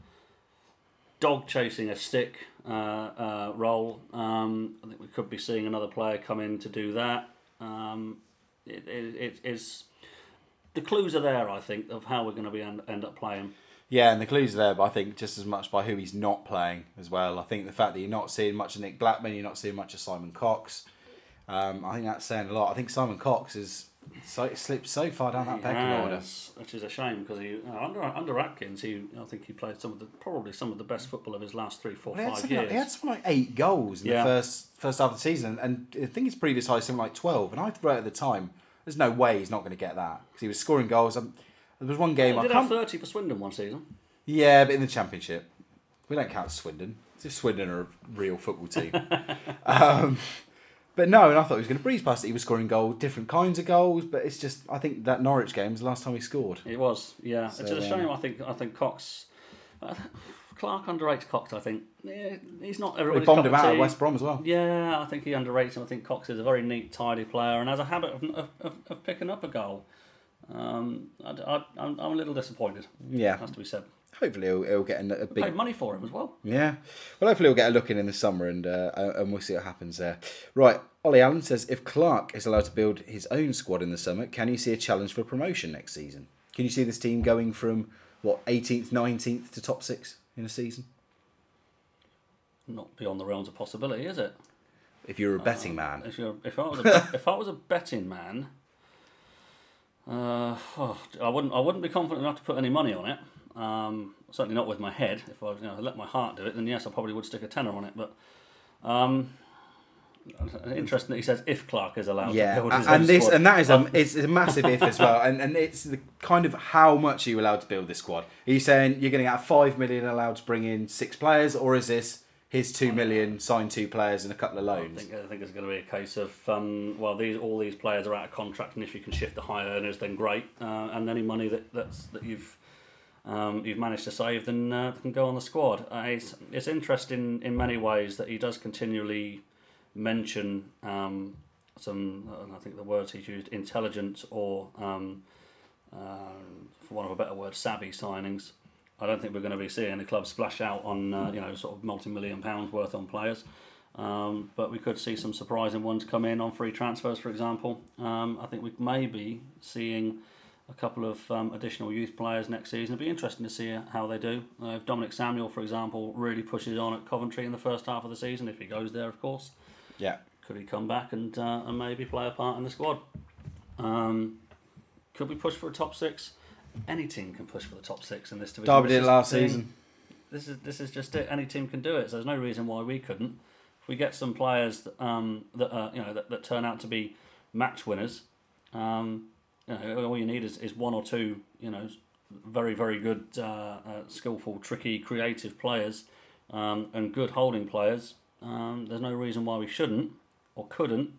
dog chasing a stick uh, uh, role. Um, I think we could be seeing another player come in to do that. Um, it, it, it is the clues are there. I think of how we're going to be end, end up playing. Yeah, and the clues are there, but I think just as much by who he's not playing as well. I think the fact that you're not seeing much of Nick Blackman, you're not seeing much of Simon Cox, um, I think that's saying a lot. I think Simon Cox has so, slipped so far down that pecking order. Which is a shame, because he you know, under under Atkins, he I think he played some of the probably some of the best football of his last three, four, well, five he years. Like, he had something like eight goals in yeah. the first first half of the season, and I think his previous high was something like twelve. And I wrote at the time, there's no way he's not going to get that, because he was scoring goals. Um, there was one game He I did can't... have thirty for Swindon one season. Yeah, but in the Championship. We don't count Swindon. As if Swindon are a real football team. um, but no, and I thought he was going to breeze past it. He was scoring goals, different kinds of goals, but it's just, I think that Norwich game was the last time he scored. It was, yeah. So, it's a shame, um, I think I think Cox... Uh, Clark underrates Cox, I think. Yeah, he's not We everybody's bombed cup him of out at tea. West Brom as well. Yeah, I think he underrates him. I think Cox is a very neat, tidy player and has a habit of, of, of, of picking up a goal. Um, I, I, I'm, I'm a little disappointed. Yeah. Has to be said. hopefully he'll, he'll get a, a big... Paid money for him as well. Yeah. Well, hopefully he'll get a look in in the summer and uh, and we'll see what happens there. Right, Ollie Allen says, if Clark is allowed to build his own squad in the summer, can you see a challenge for promotion next season? Can you see this team going from, what, eighteenth, nineteenth to top six in a season? Not beyond the realms of possibility, is it? If you're a betting uh, man. If, you're, if, I was a, if I was a betting man, uh, oh, I wouldn't I wouldn't be confident enough to put any money on it. Um, certainly not with my head. If I you know, let my heart do it, then yes, I probably would stick a tenner on it. But um, interesting that he says if Clark is allowed Yeah, to build his and own this squad. and that is a it's a massive if as well, and and it's the kind of how much are you allowed to build this squad? Are you saying you're going to get five million allowed to bring in six players, or is this here's two million, sign two players and a couple of loans? I think, I think it's going to be a case of um, well, these all these players are out of contract, and if you can shift the high earners, then great. Uh, and any money that that's that you've um, you've managed to save, then uh, can go on the squad. Uh, it's it's interesting in many ways that he does continually mention um, some. Uh, I think the words he's used, intelligent or um, uh, for want of a better word, savvy signings. I don't think we're going to be seeing the club splash out on uh, you know sort of multi-million pounds worth on players, um, but we could see some surprising ones come in on free transfers, for example. Um, I think we may be seeing a couple of um, additional youth players next season. It'll be interesting to see how they do. Uh, if Dominic Samuel, for example, really pushes on at Coventry in the first half of the season, if he goes there, of course, Yeah. could he come back and uh, and maybe play a part in the squad? Um, could we push for a top six? Any team can push for the top six in this division. Derby This did is last the thing. season. This is this is just it. Any team can do it. So there's no reason why we couldn't. If we get some players that, um, that uh, you know that, that turn out to be match winners, um, you know, all you need is, is one or two, you know, very very good, uh, uh, skillful, tricky, creative players, um, and good holding players. Um, there's no reason why we shouldn't or couldn't.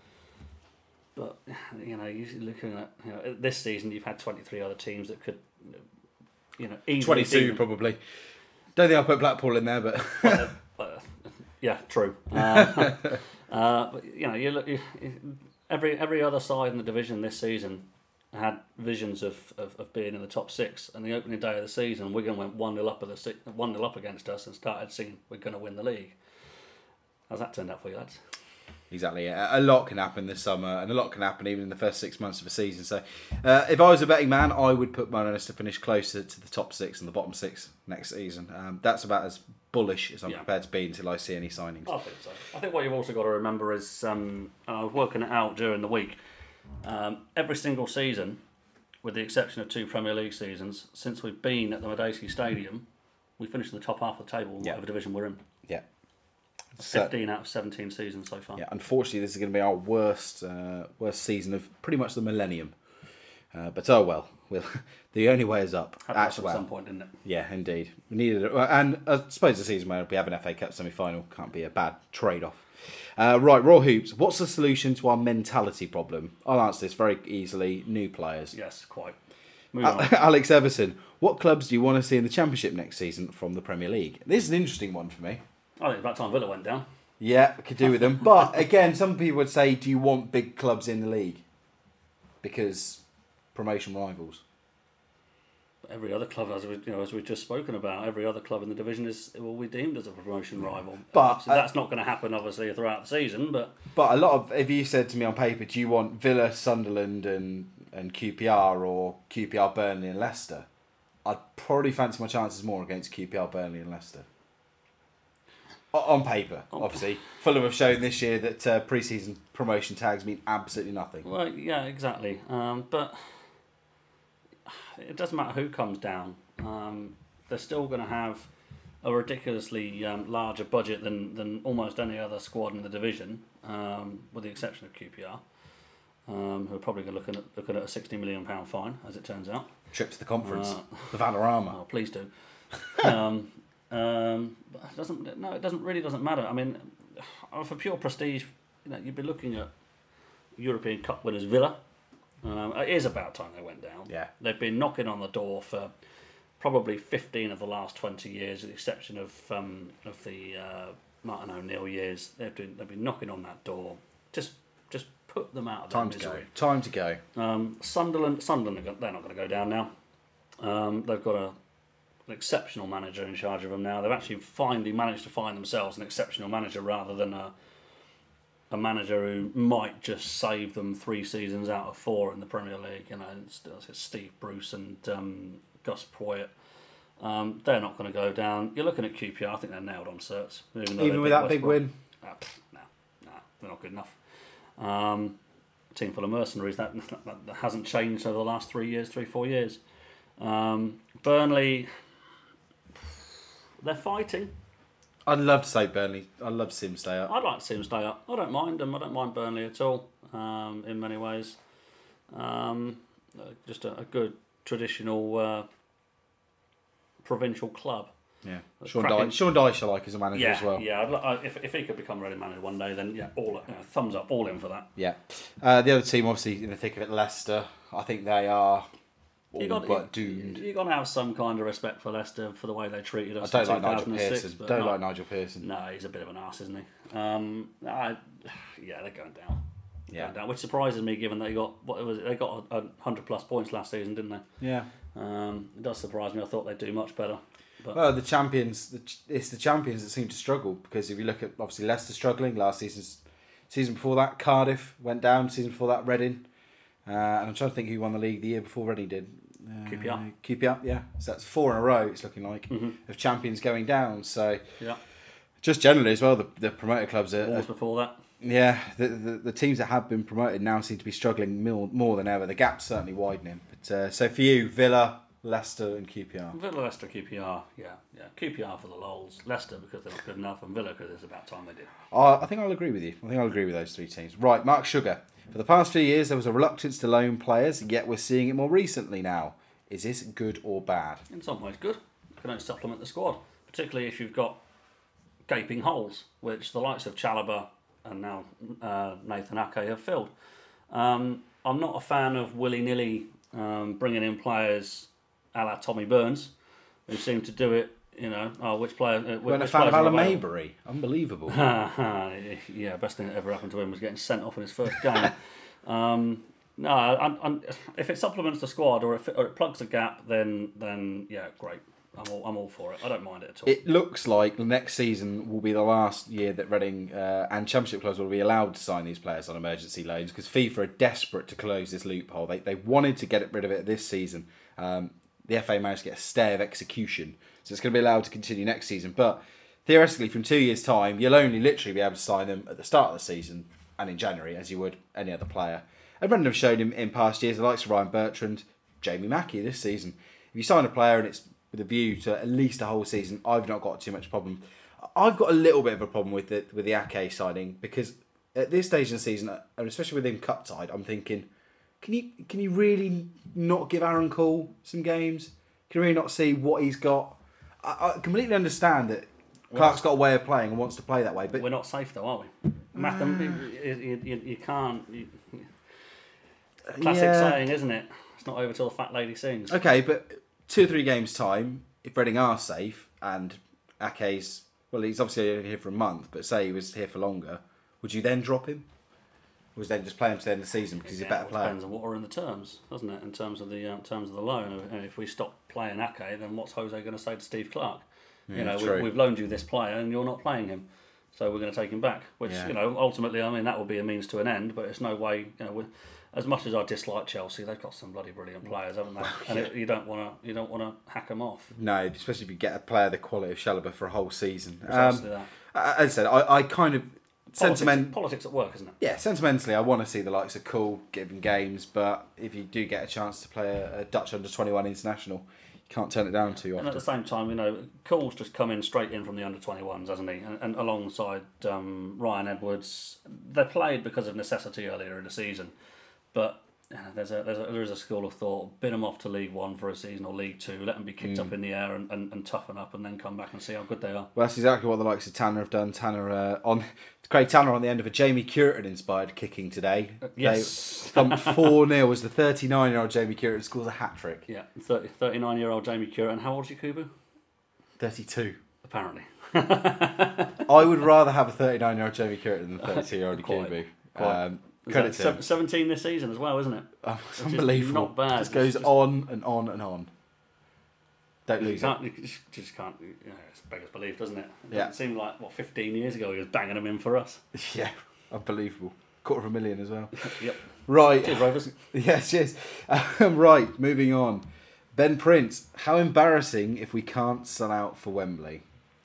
But you know, you're looking at you know, this season, you've had twenty-three other teams that could, you know, easily twenty-two beat- probably. Don't think I'll put Blackpool in there, but uh, uh, yeah, true. Uh, uh, but you know, you look you, every every other side in the division this season had visions of, of, of being in the top six. And the opening day of the season, Wigan went one nil up at the one nil up against us and started saying we're going to win the league. How's that turned out for you, lads? exactly. A lot can happen this summer, and a lot can happen even in the first six months of a season. So, uh, if I was a betting man, I would put money on us to finish closer to the top six and the bottom six next season. Um, that's about as bullish as I'm Yeah. prepared to be until I see any signings. I think so. I think what you've also got to remember is, um, and I was working it out during the week, um, every single season, with the exception of two Premier League seasons, since we've been at the Madejski Stadium, we finished in the top half of the table, Yeah. whatever division we're in. Yeah. fifteen out of seventeen seasons so far. Yeah, unfortunately, this is going to be our worst uh, worst season of pretty much the millennium. Uh, but oh well, we'll the only way is up. Had to That's happen well. at some point, didn't it? Yeah, indeed. We needed it. Well, and I suppose the season where we have an F A Cup semi-final can't be a bad trade-off. Uh, right, Raw Hoops. What's the solution to our mentality problem? I'll answer this very easily. New players. Yes, quite. Moving on. Alex Everson. What clubs do you want to see in the Championship next season from the Premier League? This is an interesting one for me. I think it's about time Villa went down. Yeah, could do with them. But again, some people would say, do you want big clubs in the league? Because promotion rivals. Every other club, as we you know, as we've just spoken about, every other club in the division is will be deemed as a promotion rival. But, so that's not going to happen, obviously, throughout the season. But But a lot of, if you said to me on paper, do you want Villa, Sunderland, and and Q P R, or Q P R, Burnley, and Leicester? I'd probably fancy my chances more against Q P R, Burnley, and Leicester. O- On paper, obviously. Fulham have shown this year that uh, pre-season promotion tags mean absolutely nothing. well, yeah, exactly. Um, but it doesn't matter who comes down. Um, they're still going to have a ridiculously um, larger budget than, than almost any other squad in the division, um, with the exception of Q P R, um, who are probably going to look at looking at a sixty million pound fine, as it turns out. Trip to the conference, Uh, the Vanarama. Oh, please do. um, um, but it doesn't. No, it doesn't. Really doesn't matter. I mean, for pure prestige, you know, you'd be looking at European Cup winners Villa. Um, it is about time they went down. Yeah. They've been knocking on the door for probably fifteen of the last twenty years, with the exception of um, of the uh, Martin O'Neill years. They've been they've been knocking on that door. Just just put them out of Time their to go. misery. Time to go. Um, Sunderland, Sunderland, are go- they're not going to go down now. Um, they've got a an exceptional manager in charge of them now. They've actually finally managed to find themselves an exceptional manager rather than a a manager who might just save them three seasons out of four in the Premier League. You know, it's, it's Steve Bruce and um, Gus Poyet. Um, they're not going to go down. You're looking at Q P R. I think they're nailed on certs. Even, Even with that West big Brom. win? Uh, no, no, they're not good enough. Um, team full of mercenaries. That, that, that hasn't changed over the last three years, three, four years. Um, Burnley, they're fighting. I'd love to say Burnley. I'd love to see them stay up. I'd like to see them stay up. I don't mind them. I don't mind Burnley at all. Um, in many ways, um, just a, a good traditional uh, provincial club. Yeah, That's Sean cracking. Dyche. Sean Dyche I like as a manager Yeah, as well. yeah. I'd, li- I, if if he could become Reading manager one day, then yeah, all you know, thumbs up, all in for that. Yeah. Uh, the other team, obviously, in the thick of it, Leicester. I think they are all You got but doomed. You got to have some kind of respect for Leicester for the way they treated I us. don't in like Nigel two thousand six, Pearson. but Don't no, like Nigel Pearson. No, he's a bit of an arse, isn't he? Um, I, yeah, they're going down. They're Yeah. going down, which surprises me given they got what was it? They got a, a hundred plus points last season, didn't they? Yeah. Um, it does surprise me. I thought they'd do much better. But Well, the champions, the, ch- it's the champions that seem to struggle because if you look at obviously Leicester struggling last season's season before that, Cardiff went down. Season before that, Reading, uh, and I'm trying to think who won the league the year before Reading did. Uh, Q P R. Q P R, yeah. So that's four in a row. It's looking like Mhm. of champions going down. So yeah, just generally as well, the, the promoted clubs are, are almost before that. yeah. The, the the teams that have been promoted now seem to be struggling more, more than ever. The gap's certainly widening. But uh, so for you, Villa, Leicester, and Q P R. Villa, Leicester, Q P R. Yeah, yeah. Q P R for the lols. Leicester because they're not good enough, and Villa because it's about time they did. Uh, I think I'll agree with you. I think I'll agree with those three teams. Right, Mark Sugar. For the past few years, there was a reluctance to loan players, yet we're seeing it more recently now. Is this good or bad? In some ways, good. You can only supplement the squad, particularly if you've got gaping holes, which the likes of Chalobah and now uh, Nathan Ake have filled. Um, I'm not a fan of willy-nilly um, bringing in players a la Tommy Burns, who seem to do it, you know, oh, which player... Uh, We're a which fan of players are Alan available. Maybury. Unbelievable. Yeah, best thing that ever happened to him was getting sent off in his first game. um, no, I'm, I'm, if it supplements the squad or if it, or it plugs a gap, then then yeah, great. I'm all I'm all for it. I don't mind it at all. It looks like next season will be the last year that Reading uh, and Championship clubs will be allowed to sign these players on emergency loans because FIFA are desperate to close this loophole. They they wanted to get rid of it this season. Um, the F A managed to get a stay of execution, so it's going to be allowed to continue next season. But theoretically, from two years' time, you'll only literally be able to sign them at the start of the season and in January, as you would any other player. And Reading have shown him in past years, the likes of Ryan Bertrand, Jamie Mackie this season. If you sign a player and it's with a view to at least a whole season, I've not got too much problem. I've got a little bit of a problem with the with the Ake signing because at this stage in the season, and especially with him cup tied, I'm thinking, can you can you really not give Aaron Cole some games? Can you really not see what he's got? I, I completely understand that Clark's got a way of playing and wants to play that way, but We're not safe though, are we? Matham, you, you, you, you can't. You, classic Yeah. saying, isn't it? It's not over till the fat lady sings. okay, but two or three games time, if Reading are safe and Ake's, well, he's obviously only here for a month, but say he was here for longer, would you then drop him? Or was then just play him to the end of the season because he's Yeah, a better well, it player? Depends on what are in the terms, doesn't it? In terms of the um, terms of the loan, and if we stop playing Ake, then what's Jose going to say to Steve Clark? Yeah, you know, true. we, we've loaned you this player and you're not playing him, so we're going to take him back. Which Yeah. you know, ultimately, I mean, that will be a means to an end. But it's no way. You know, we, as much as I dislike Chelsea, they've got some bloody brilliant players, haven't they? And it, you don't want to, you don't want to hack them off. No, especially if you get a player the quality of Chalobah for a whole season. Precisely Um, that. as I said, I, I kind of Politics, sentiment. politics at work, isn't it? Yeah, sentimentally, I want to see the likes of Cool giving games, but if you do get a chance to play a, a Dutch under twenty-one international, you can't turn it down too And at often. the same time, you know, Cole's just come in straight in from the under twenty-ones, hasn't he? And, and alongside um, Ryan Edwards, they played because of necessity earlier in the season, but uh, there's a, there's a there is a school of thought: bin them off to League One for a season or League Two, let them be kicked up in the air and, and, and toughen up, and then come back and see how good they are. Well, that's exactly what the likes of Tanner have done. Tanner uh, on Craig Tanner on the end of a Jamie Curtin inspired kicking today. Yes. They thumped four nil as the thirty-nine-year-old Jamie Curtin scores a hat trick. Yeah, thirty, thirty-nine-year-old Jamie Curran. How old is Yakubu? thirty-two. Apparently. I would rather have a thirty-nine-year-old Jamie Curtin than a thirty-two-year-old Quite, Yakubu. quite. Um, Is credit that to se- him. seventeen this season as well, isn't it? Oh, it's Which is unbelievable. not bad. Just goes It's just- on and on and on. Don't You lose can't. it. You just, just can't. You know, it's beggars belief, doesn't it? It Yeah. doesn't seem like what fifteen years ago he was banging them in for us. Yeah, unbelievable. Quarter of a million as well. Yep. Right. Cheers, Rovers. Yes, yes. Um, right, moving on. Ben Prince, how embarrassing if we can't sell out for Wembley?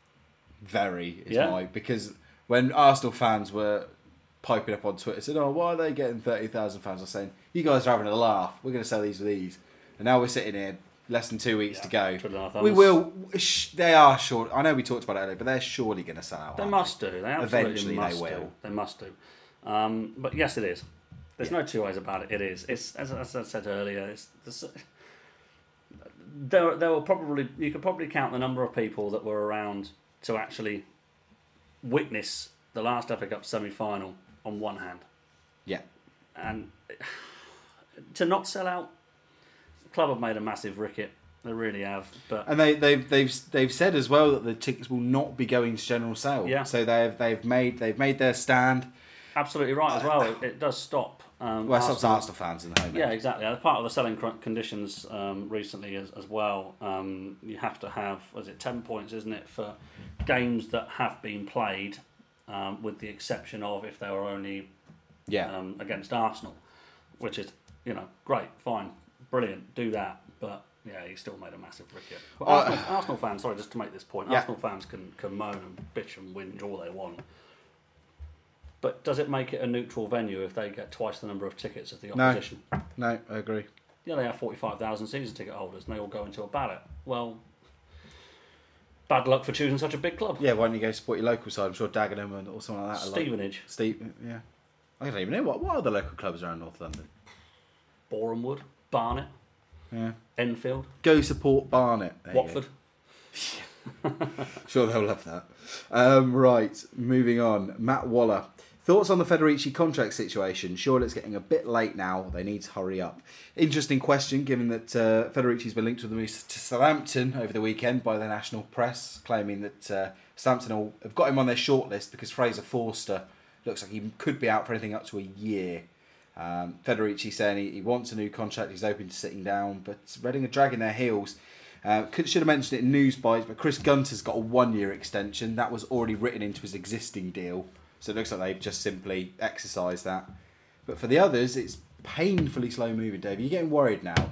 Very is Yeah. my because when Arsenal fans were piping up on Twitter, said, "Oh, why are they getting thirty thousand fans?" I was saying, "You guys are having a laugh. We're going to sell these with these." And now we're sitting here, less than two weeks Yeah, to go. twiddling our thumbs. We will. sh- They are sure. I know we talked about it earlier, but they're surely going to sell out. They aren't must do. They absolutely Eventually they must will. do. They must do. Um, but yes, it is. There's Yeah. no two ways about it. It is. It's as, as I said earlier. It's, it's, there. There were probably you could probably count the number of people that were around to actually witness the last F A Cup semi-final on one hand, Yeah. and to not sell out. The club have made a massive ricket. They really have. But And they, they've they've they've said as well that the tickets will not be going to general sale. Yeah. So they've they've made they've made their stand. absolutely right as well. It, it does stop. Um, Well, it stops Arsenal- Arsenal fans in the home. Yeah, end. exactly. As part of the selling cr- conditions um, recently as, as well, um, you have to have, was it ten points, isn't it, for games that have been played, um, with the exception of if they were only Yeah. um, against Arsenal, which is, you know, great, fine, brilliant, do that. But yeah, he still made a massive ricket. But Uh, Arsenal, Arsenal fans, sorry, just to make this point, Yeah. Arsenal fans can, can moan and bitch and whinge all they want. But does it make it a neutral venue if they get twice the number of tickets as the No. opposition? No, I agree. Yeah, they have forty-five thousand season ticket holders and they all go into a ballot. Well, bad luck for choosing such a big club. Yeah, why don't you go support your local side? I'm sure Dagenham and or something like that. are like- Stevenage, Steve, yeah. I don't even know what what are the local clubs around North London. Borehamwood, Barnet, Yeah. Enfield, Go support Barnet. There you go. Watford. Sure, they'll love that. Um, right, moving on. Matt Waller. Thoughts on the Federici contract situation? Surely it's getting a bit late now. They need to hurry up. Interesting question, given that uh, Federici's been linked with the move to Southampton over the weekend by the national press, claiming that uh, Southampton will, have got him on their shortlist because Fraser Forster looks like he could be out for anything up to a year. Um, Federici saying he, he wants a new contract, he's open to sitting down, but Reading are dragging their heels. Uh, could, should have mentioned it in news bites, but Chris Gunter's got a one-year extension. That was already written into his existing deal, so it looks like they've just simply exercised that. But for the others, it's painfully slow moving, Dave. Are you getting worried now?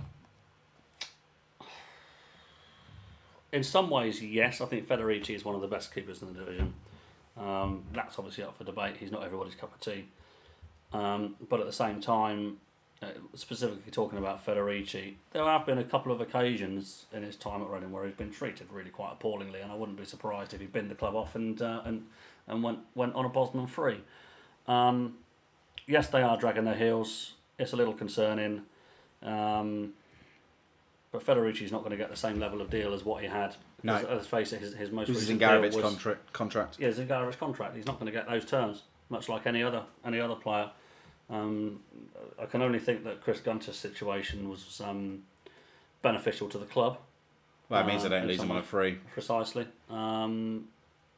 In some ways, yes. I think Federici is one of the best keepers in the division. Um, that's obviously up for debate. He's not everybody's cup of tea. Um, but at the same time, uh, specifically talking about Federici, there have been a couple of occasions in his time at Reading where he's been treated really quite appallingly, and I wouldn't be surprised if he binned the club off and uh, and and went went on a Bosman free. Um, yes, they are dragging their heels. It's a little concerning. Um, but Federici's not going to get the same level of deal as what he had. No. Let's, let's face it, his, his most This is recent Zingarovic's deal was... contract. contract. Yeah, Zingarovic's contract. He's not going to get those terms, much like any other any other player. Um, I can only think that Chris Gunter's situation was um, beneficial to the club. Well, it means Uh, they don't in lose some him on a way. free. Precisely. Um,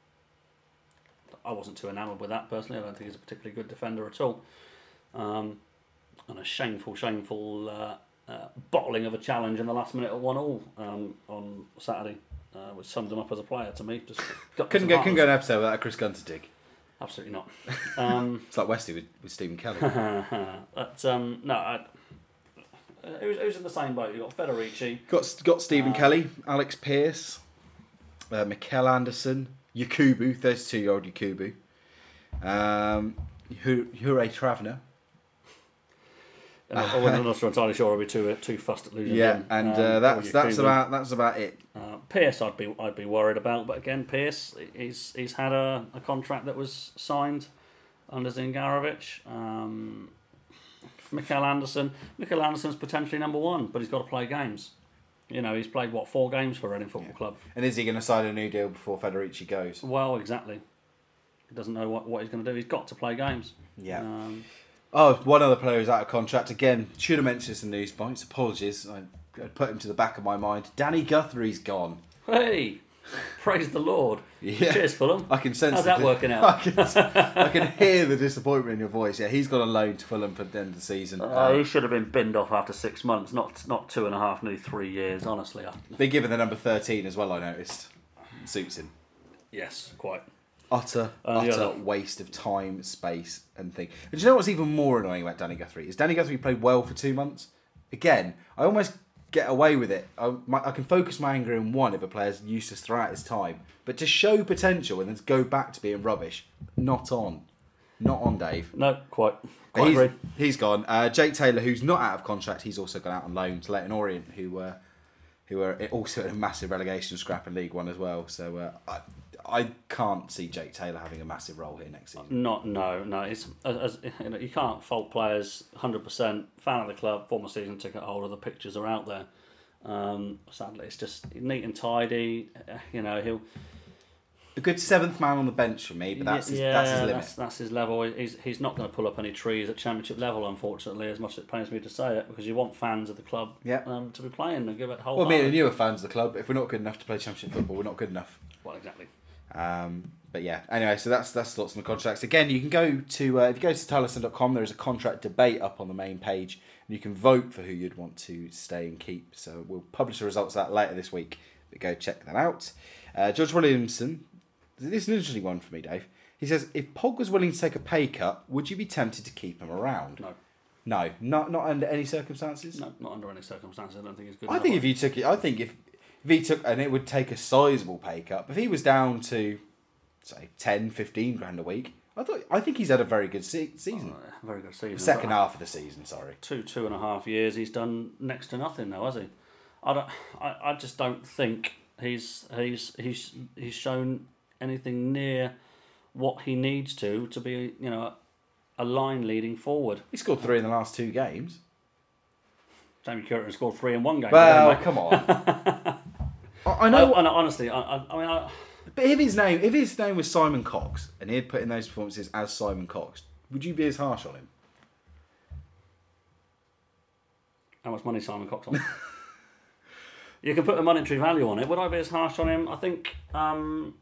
I wasn't too enamoured with that personally. I don't think he's a particularly good defender at all. Um, and a shameful, shameful uh, uh, bottling of a challenge in the last minute at one all um, on Saturday, uh, which summed him up as a player to me. Just got Couldn't to go, couldn't go an episode without a Chris Gunter dig. Absolutely not. Um, It's like Westy with, with Stephen Kelly. but um, no, I, uh, who's, who's in the same boat? You've got Federici. got got Stephen Uh, Kelly, Alex Pearce, uh, Mikel Anderson, Yakubu, thirty-two-year-old Yakubu, um, Hure Travner. Uh, I'm not entirely sure I'll be too too fussed at losing Yeah, him. and Um, uh, or that's that's Yakubu. about that's about it. Uh, Pierce, I'd be I'd be worried about, but again, Pierce, he's he's had a, a contract that was signed under Zingarovic. Um, Mikel Anderson, Mikel Anderson's potentially number one, but he's got to play games. You know, he's played what four games for Reading Football Club. And is he going to sign a new deal before Federici goes? Well, exactly. He doesn't know what, what he's going to do. He's got to play games. Yeah. Um, Oh, one other player who's out of contract again. Should have mentioned this in news bites. Apologies, I I put him to the back of my mind. Danny Guthrie's gone. hey, Praise the Lord. Yeah. Cheers, Fulham. I can sense How's the that di- working out? I can, I can hear the disappointment in your voice. Yeah, he's gone on loan to Fulham for the end of the season. Uh, he should have been binned off after six months, not not two and a half, nearly three years. Honestly, I... Been given the number thirteen as well. I noticed. Suits him. yes, quite. Utter, Uh, the utter other- waste of time, space, and thing. And do you know what's even more annoying about Danny Guthrie? Is Danny Guthrie played well for two months? Again, I almost get away with it. I, my, I can focus my anger in one if a player's useless throughout his time. But to show potential and then to go back to being rubbish, not on. Not on, Dave. No, quite. Quite He's, agree. he's gone. Uh, Jake Taylor, who's not out of contract, he's also gone out on loan to Leyton Orient, who uh, who are also in a massive relegation scrap in League One as well. So uh, I I can't see Jake Taylor having a massive role here next season. Not, no, no. It's as, as, you know, you can't fault players. one hundred percent fan of the club, former season ticket holder. The pictures are out there. Um, sadly, it's just neat and tidy. uh, You know, he'll. A good seventh man on the bench for me, but that's his, yeah, that's his limit. That's, that's his level. He's he's not going to pull up any trees at championship level, unfortunately. As much as it pains me to say it, because you want fans of the club Yeah. um, to be playing and give it whole. Well, me and you are fans of the club. If we're not good enough to play Championship football, we're not good enough. Well, exactly. Um, but yeah, anyway, so that's that's thoughts on the contracts. Again, you can go to uh, if you go to tylerson dot com, there is a contract debate up on the main page, and you can vote for who you'd want to stay and keep. So we'll publish the results of that later this week. But go check that out. Uh, George Williamson, this is an interesting one for me, Dave. He says, if Pog was willing to take a pay cut, would you be tempted to keep him around? No. No, not not under any circumstances. No, not under any circumstances. I don't think it's good. I enough. think if you took it, I think if, if he took, and it would take a sizable pay cut. If he was down to, say, ten, fifteen grand a week, I thought I think he's had a very good se- season. Uh, very good season. Second But half of the season, sorry. Two two and a half years. He's done next to nothing now, has he? I don't. I, I just don't think he's he's he's he's shown anything near what he needs to to be, you know, a line leading forward. He scored three in the last two games. Jamie Curtin scored three in one game. Well, didn't he? come on. I, I I know, and honestly, I, I, I mean, I, but if his name if his name was Simon Cox and he had put in those performances as Simon Cox, would you be as harsh on him? how much money Simon Cox on? You can put a monetary value on it. Would I be as harsh on him? I think. Um,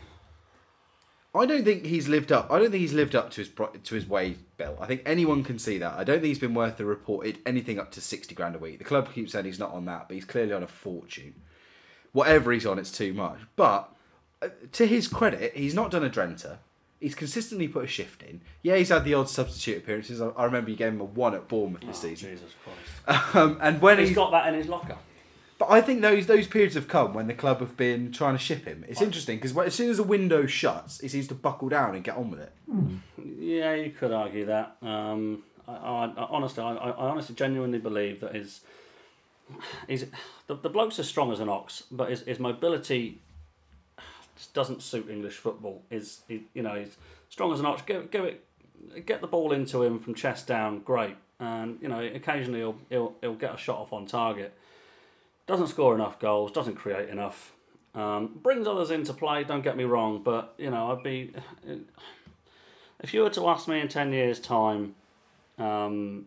I don't think he's lived up. I don't think he's lived up to his pro- to his wage bill. I think anyone can see that. I don't think he's been worth the reported anything up to sixty grand a week. The club keeps saying he's not on that, but he's clearly on a fortune. Whatever he's on, it's too much. But uh, to his credit, he's not done a Drenthe. He's consistently put a shift in. Yeah, he's had the odd substitute appearances. I, I remember you gave him a one at Bournemouth this oh, season. Jesus Christ! Um, and when He's he's got that in his locker. But I think those those periods have come when the club have been trying to ship him. It's interesting because as soon as the window shuts, he seems to buckle down and get on with it. Yeah, you could argue that. Um, I, I, I honestly, I, I honestly, genuinely believe that his, his the, the bloke's as strong as an ox, but his, his mobility just doesn't suit English football. Is he, you know, he's strong as an ox. Give, give it, get the ball into him from chest down, great. And you know, occasionally he'll he'll, he'll get a shot off on target. Doesn't score enough goals, doesn't create enough. Um, brings others into play, don't get me wrong, but, you know, I'd be... If you were to ask me in ten years' time, um,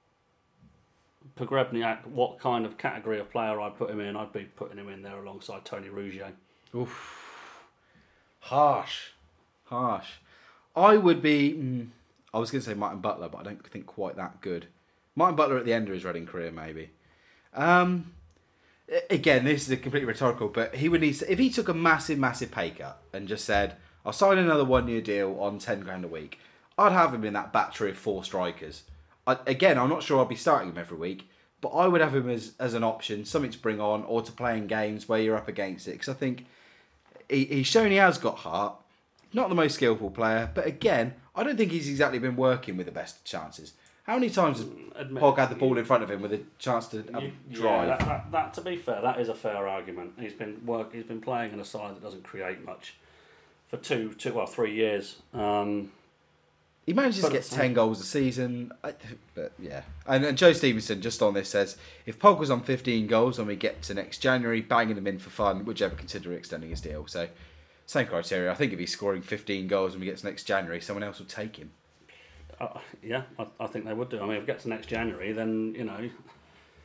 Pogrebniak, what kind of category of player I'd put him in, I'd be putting him in there alongside Tony Rougier. Oof. Harsh. Harsh. I would be... Mm, I was going to say Martin Butler, but I don't think quite that good. Martin Butler at the end of his Reading career, maybe. Um... Again, this is a completely rhetorical, but he would need to, if he took a massive, massive pay cut and just said, "I'll sign another one-year deal on ten grand a week," I'd have him in that battery of four strikers. I, again, I'm not sure I'll be starting him every week, but I would have him as, as an option, something to bring on or to play in games where you're up against it. Because I think he, he's shown he has got heart. Not the most skillful player, but again, I don't think he's exactly been working with the best chances. How many times has Admit- Pog had the ball in front of him with a chance to have a You- drive? Yeah, that, that, that, to be fair, that is a fair argument. He's been work. He's been playing in a side that doesn't create much for two, two, well, three years. Um, He manages But to get it's- ten goals a season, I, but yeah. And, and Joe Stevenson, just on this, says, if Pog was on fifteen goals when we get to next January, banging him in for fun, would you ever consider extending his deal? So, same criteria. I think if he's scoring fifteen goals when we get to next January, someone else will take him. uh, yeah, I, I think they would do. I mean, if we get to next January, then, you know,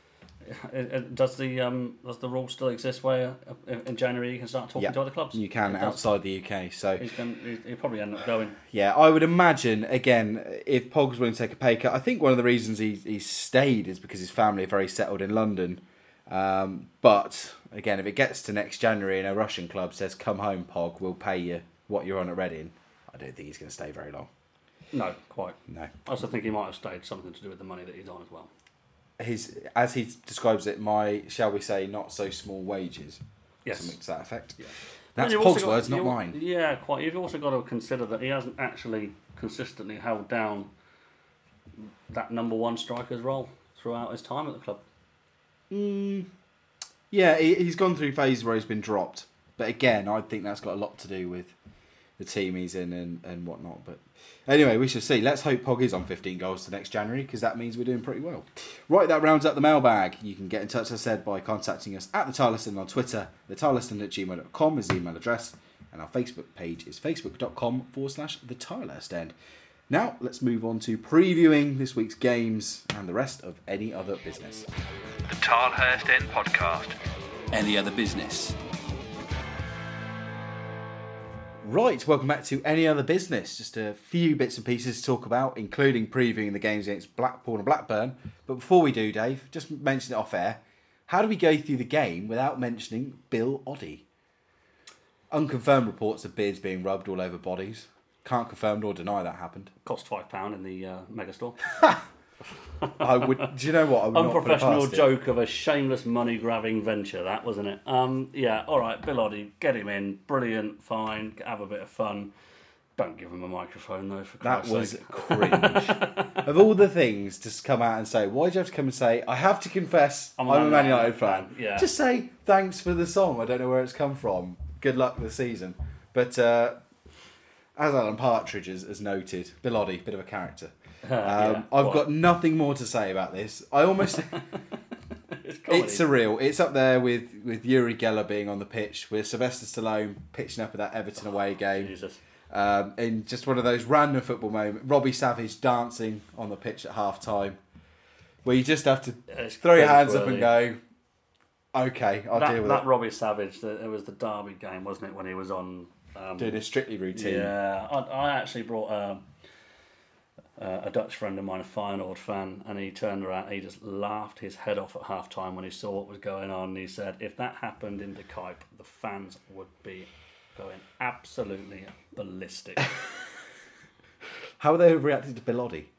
does the um, does the rule still exist where uh, in January you can start talking Yeah. to other clubs? You can It does. outside the U K. So He's going, he'll probably end up going. yeah, I would imagine again if Pog's willing to take a pay cut. I think one of the reasons he he's stayed is because his family are very settled in London. Um, but again, if it gets to next January and a Russian club says, "Come home, Pog, we'll pay you what you're on at Reading," I don't think he's going to stay very long. No, quite. No. I also think he might have stayed something to do with the money that he's on as well. His, as he describes it, my, shall we say, not so small wages. Yes. Something to that effect. Yeah. That's You've also Pog's got- words, not you- mine. Yeah, quite. You've also got to consider that he hasn't actually consistently held down that number one striker's role throughout his time at the club. Mm, yeah, he, he's gone through phases where he's been dropped. But again, I think that's got a lot to do with the team he's in and, and whatnot. But anyway, we shall see. Let's hope Pog is on fifteen goals to next January, because that means we're doing pretty well. Right, that rounds up the mailbag. You can get in touch, as I said, by contacting us at the Tylerson on Twitter. The Tylerson at gmail dot com is the email address. And our Facebook page is facebook.com forward slash the Tylerson End. Now, let's move on to previewing this week's games and the rest of any other business. The Tilehurst End Podcast. Any other business? Right, welcome back to Any Other Business. Just a few bits and pieces to talk about, including previewing the games against Blackpool and Blackburn. But before we do, Dave, just mention it off air. How do we go through the game without mentioning Bill Oddie? Unconfirmed reports of beards being rubbed all over bodies. Can't confirm nor deny that happened. Cost five pound in the uh, Megastore. I would. Do you know what? I would not put it Unprofessional past it. joke of a shameless money grabbing venture, that wasn't it? Um, yeah, all right, Bill Oddie, get him in, brilliant, fine, have a bit of fun. Don't give him a microphone though, for That Christ's was sake. cringe. Of all the things to come out and say, why did you have to come and say, I have to confess, I'm, I'm a Man United fan. Yeah. Just say, thanks for the song. I don't know where it's come from. Good luck this season. But uh, as Alan Partridge has, has noted, Bill Oddie, bit of a character. Um, Yeah, I've quite. got nothing more to say about this. I almost... It's comedy. It's surreal. It's up there with, with Yuri Geller being on the pitch, with Sylvester Stallone pitching up at that Everton away game. Jesus. Um, in just one of those random football moments, Robbie Savage dancing on the pitch at half time, where you just have to It's throw your hands up and cringeworthy. go, okay, I'll that, deal with that it. Robbie Savage, the, it was the Derby game, wasn't it, when he was on... Um, Doing a Strictly routine. Yeah, I, I actually brought um, uh, a Dutch friend of mine, a Feyenoord fan, and he turned around, he just laughed his head off at half time when he saw what was going on. And he said, if that happened in De Kuip, the fans would be going absolutely ballistic. How would they have reacted to Bill Oddie?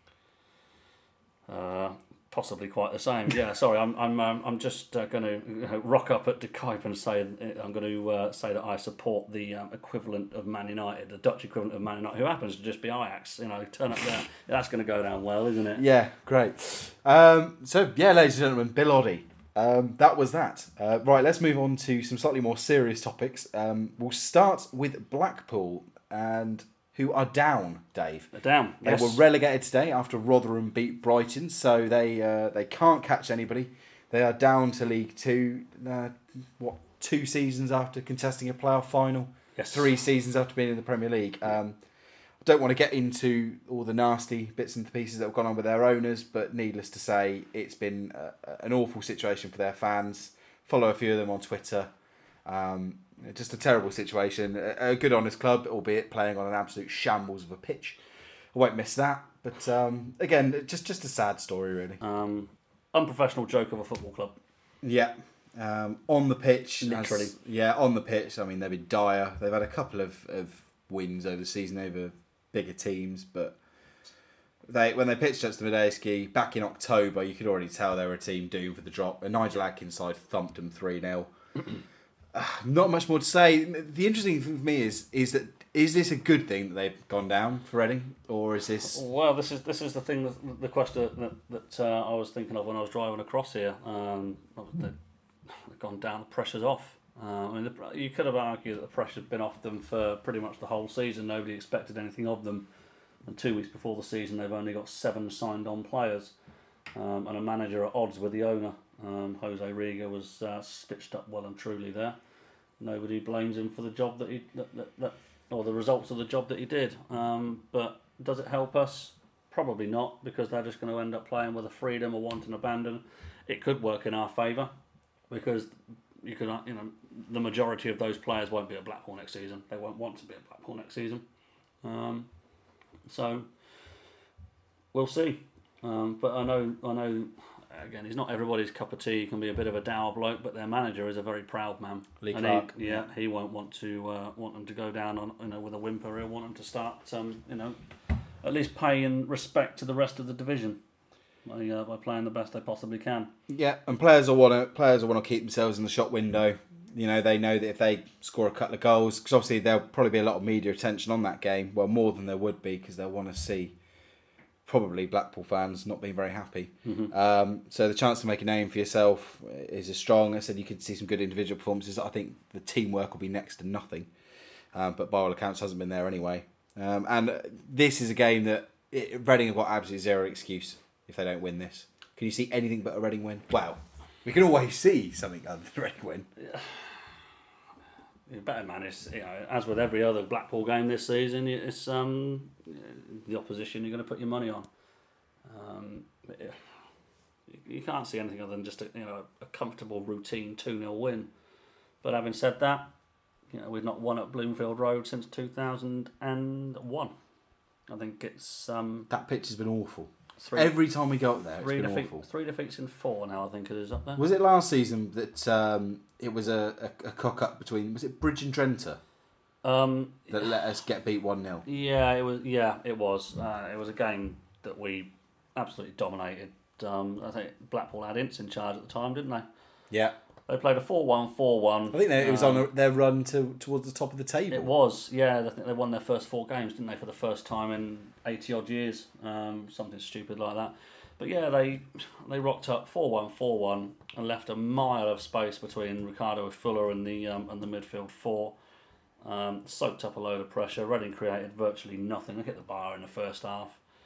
Uh, possibly quite the same. Yeah, sorry, I'm I'm um, I'm just uh, going to you know, rock up at De Kuip and say I'm going to uh, say that I support the um, equivalent of Man United, the Dutch equivalent of Man United, who happens to just be Ajax. You know, turn up there. That's going to go down well, isn't it? Yeah, great. Um, so, yeah, ladies and gentlemen, Bill Oddie. Um, that was that. Uh, right, let's move on to some slightly more serious topics. Um, we'll start with Blackpool, and who are down, Dave. They're down. They Yes. were relegated today after Rotherham beat Brighton, so they uh, they can't catch anybody. They are down to League Two. Uh, what two seasons after contesting a playoff final? Yes. Three seasons after being in the Premier League. Um, I don't want to get into all the nasty bits and pieces that have gone on with their owners, but needless to say, it's been uh, an awful situation for their fans. Follow a few of them on Twitter. Um, just a terrible situation. A, a good, honest club, albeit playing on an absolute shambles of a pitch. I won't miss that. But um, again, just just a sad story, really. Um, unprofessional joke of a football club. Yeah. Um, on the pitch. Literally. as- yeah, on the pitch. I mean, they've been dire. They've had a couple of, of wins over the season over bigger teams, but they when they pitched against the Medeski back in October, you could already tell they were a team doomed for the drop. And Nigel Adkins' side thumped them three nil. uh, not much more to say. The interesting thing for me is is that is this a good thing that they've gone down for Reading, or is this? Well, this is this is the thing, that, the question that, that uh, I was thinking of when I was driving across here. Um, they've gone down, the pressure's off. Uh, I mean, the, you could have argued that the pressure's been off them for pretty much the whole season. Nobody expected anything of them. And two weeks before the season, they've only got seven signed-on players um, and a manager at odds with the owner. Um, Jose Riga was uh, stitched up well and truly there. Nobody blames him for the job that he that, that, that or the results of the job that he did. Um, but does it help us? Probably not, because they're just going to end up playing with a freedom or want and abandon. It could work in our favour, because you could, you know, the majority of those players won't be at Blackpool next season. They won't want to be at Blackpool next season. Um, so we'll see. Um, but I know, I know. Again, he's not everybody's cup of tea. He can be a bit of a dour bloke, but their manager is a very proud man. Lee and Clark. He, yeah, he won't want to uh, want them to go down on, you know, with a whimper. He'll want them to start, um, you know, at least paying respect to the rest of the division by uh, by playing the best they possibly can. Yeah, and players will want to players will want to keep themselves in the shop window. You know, they know that if they score a couple of goals, because obviously there'll probably be a lot of media attention on that game. Well, more than there would be, because they'll want to see probably Blackpool fans not being very happy. Mm-hmm. Um, so the chance to make a name for yourself is as strong. I said you could see some good individual performances. I think the teamwork will be next to nothing. Um, but by all accounts, hasn't been there anyway. Um, and this is a game that it, Reading have got absolutely zero excuse if they don't win this. Can you see anything but a Reading win? Well, we can always see something other than a Reading win. You better manage, you know, as with every other Blackpool game this season, it's um, the opposition you're going to put your money on. Um, you can't see anything other than just a, you know, a comfortable routine two nil win. But having said that, you know, we've not won at Bloomfield Road since two thousand one. I think it's um, That pitch has been awful. Three, Every time we go up there, it's three, been defeat, awful. three defeats in four now, I think it is up there. Was it last season that um, it was a, a, a cock-up between, was it Bridge and Trenta Um, that let us get beat one nil? Yeah, it was. Yeah, it was. Uh, it was a game that we absolutely dominated. Um, I think Blackpool had Ince in charge at the time, didn't they? Yeah. They played a four one, four one. I think they, it was on Um, a, their run to towards the top of the table. It was, yeah. I think they won their first four games, didn't they, for the first time in eighty odd years, um, something stupid like that. But yeah, they they rocked up four one, four one, and left a mile of space between Ricardo Fuller and the um, and the midfield four. Um, soaked up a load of pressure. Reading created virtually nothing. They hit the bar in the first half.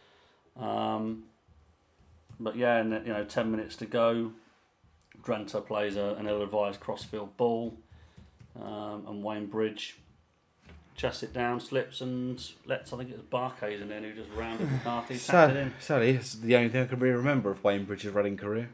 Um, but yeah, and you know, ten minutes to go. Drenthe plays a, an ill-advised crossfield ball, um, and Wayne Bridge chests it down, slips, and lets, I think it was Barkhuizen in who just rounded McCarthy, tapped it in. Sadly, it's the only thing I can really remember of Wayne Bridge's Reading career.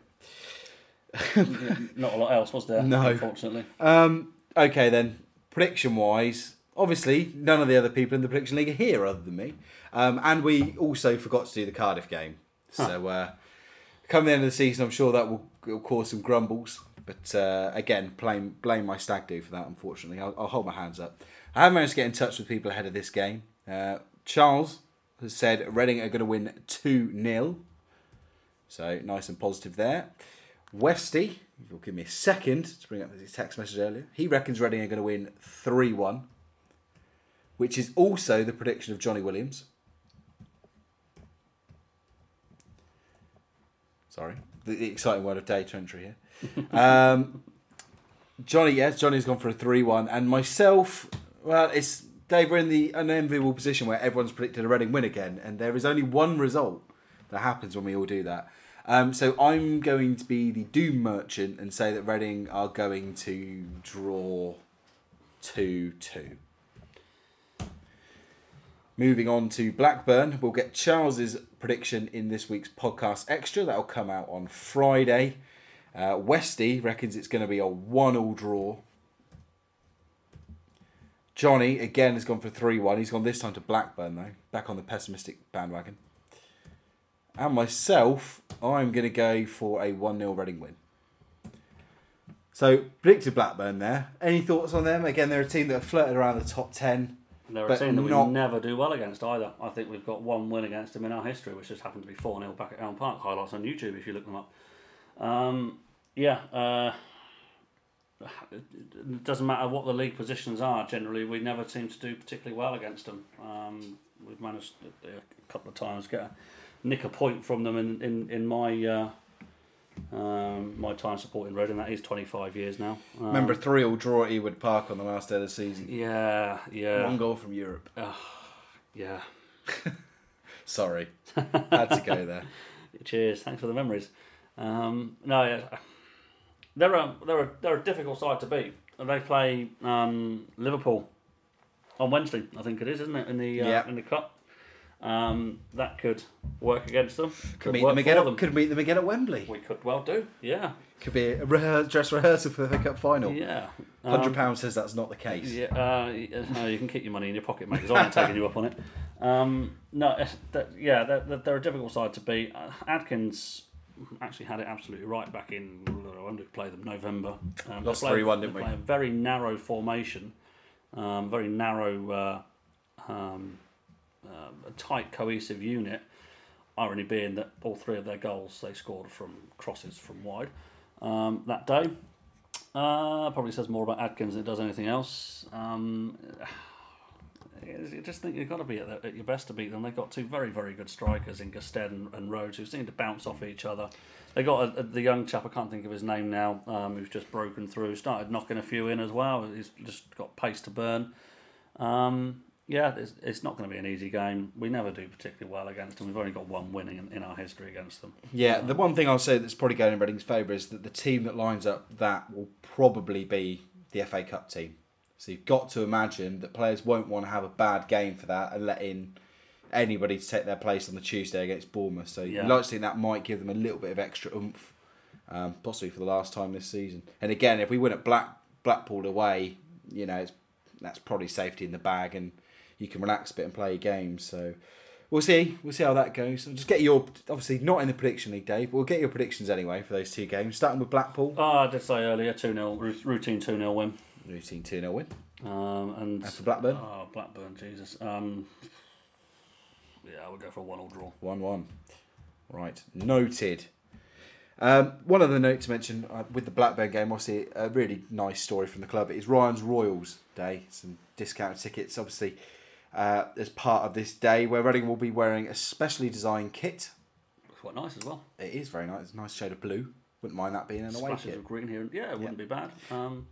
Yeah, not a lot else, was there? No. Unfortunately. Um, okay then, prediction-wise, obviously none of the other people in the prediction league are here other than me, um, and we also forgot to do the Cardiff game. Huh. So uh, come the end of the season, I'm sure that will, will cause some grumbles. But uh, again, blame blame my stag do for that. Unfortunately, I'll, I'll hold my hands up. I have managed to get in touch with people ahead of this game. Uh, Charles has said Reading are going to win two nil. So nice and positive there. Westy, you'll give me a second to bring up his text message earlier. He reckons Reading are going to win three one, which is also the prediction of Johnny Williams. Sorry, the, the exciting word of data entry here. Um, Johnny, yes, Johnny's gone for a three one, and myself, well, it's Dave. We're in the unenviable position where everyone's predicted a Reading win again, and there is only one result that happens when we all do that. Um, so I'm going to be the doom merchant and say that Reading are going to draw two two. Moving on to Blackburn, we'll get Charles's prediction in this week's podcast extra. That'll come out on Friday. Uh, Westy reckons it's going to be a one all draw. Johnny, again, has gone for three one. He's gone this time to Blackburn, though. Back on the pessimistic bandwagon. And myself, I'm going to go for a one nil Reading win. So, predicted Blackburn there. Any thoughts on them? Again, they're a team that have flirted around the top ten. They're a but team that not... we never do well against either. I think we've got one win against them in our history, which just happened to be four nil back at Elm Park. Highlights on YouTube if you look them up. Um, yeah, uh, it doesn't matter what the league positions are. Generally, we never seem to do particularly well against them. Um, we've managed a couple of times to get a, nick a point from them in in, in my uh, um, my time supporting Reading. That is twenty-five years now. Um, Remember a three all draw at Ewood Park on the last day of the season. Yeah, yeah. One goal from Europe. Uh, yeah. Sorry, had to go there. Cheers. Thanks for the memories. Um, no, yeah. they're a they're a they're a difficult side to beat. They play um, Liverpool on Wednesday, I think it is, isn't it? In the uh, Yeah. in the cup. Um, that could work against them. Could Could meet work them again. for At, them. could meet them again at Wembley. We could well do. Yeah. Could be a rehears- dress rehearsal for the Cup final. Yeah. Hundred pounds says that's not the case. Yeah, uh, y- no, you can keep your money in your pocket, mate, because I'm not taking you up on it. Um, no, it's- that, yeah, they're, they're a difficult side to beat. Uh, Adkins actually had it absolutely right back in, when did we play them? November. Um, Lost they play- three one, they didn't we? play a very narrow formation, um, very narrow, uh, um, uh, a tight, cohesive unit. Irony being that all three of their goals they scored from crosses from wide um, that day. Uh, probably says more about Adkins than it does anything else. Um, I just think you've got to be at, the, at your best to beat them. They've got two very, very good strikers in Gusted and, and Rhodes who seem to bounce off each other. They got a, a, the young chap, I can't think of his name now, um, who's just broken through, started knocking a few in as well. He's just got pace to burn. Um, yeah, it's, it's not going to be an easy game. We never do particularly well against them. We've only got one winning in, in our history against them. Yeah, the one thing I'll say that's probably going in Reading's favour is that the team that lines up that will probably be the F A Cup team. So you've got to imagine that players won't want to have a bad game for that and let in anybody to take their place on the Tuesday against Bournemouth. So Yeah. you'd like to think that might give them a little bit of extra oomph, um, possibly for the last time this season. And again, if we win at Black Blackpool away, you know, it's, that's probably safety in the bag and you can relax a bit and play your games. So we'll see. We'll see how that goes. And just get your, obviously not in the prediction league, Dave, but we'll get your predictions anyway for those two games. Starting with Blackpool. Oh, I did say earlier, two nil, routine two nil win. Routine two nil win. Um, and, And for Blackburn? Oh, Blackburn, Jesus. Um, yeah, I would go for a one all draw. one one. Right. Noted. Um, one other note to mention uh, with the Blackburn game, obviously a really nice story from the club. It is Ryan's Royals Day. Some discounted tickets, obviously, uh, as part of this day, where Reading will be wearing a specially designed kit. It's quite nice as well. It is very nice. It's a nice shade of blue. Wouldn't mind that being an away Splashes kit. of green here. Yeah, it wouldn't be bad. Um,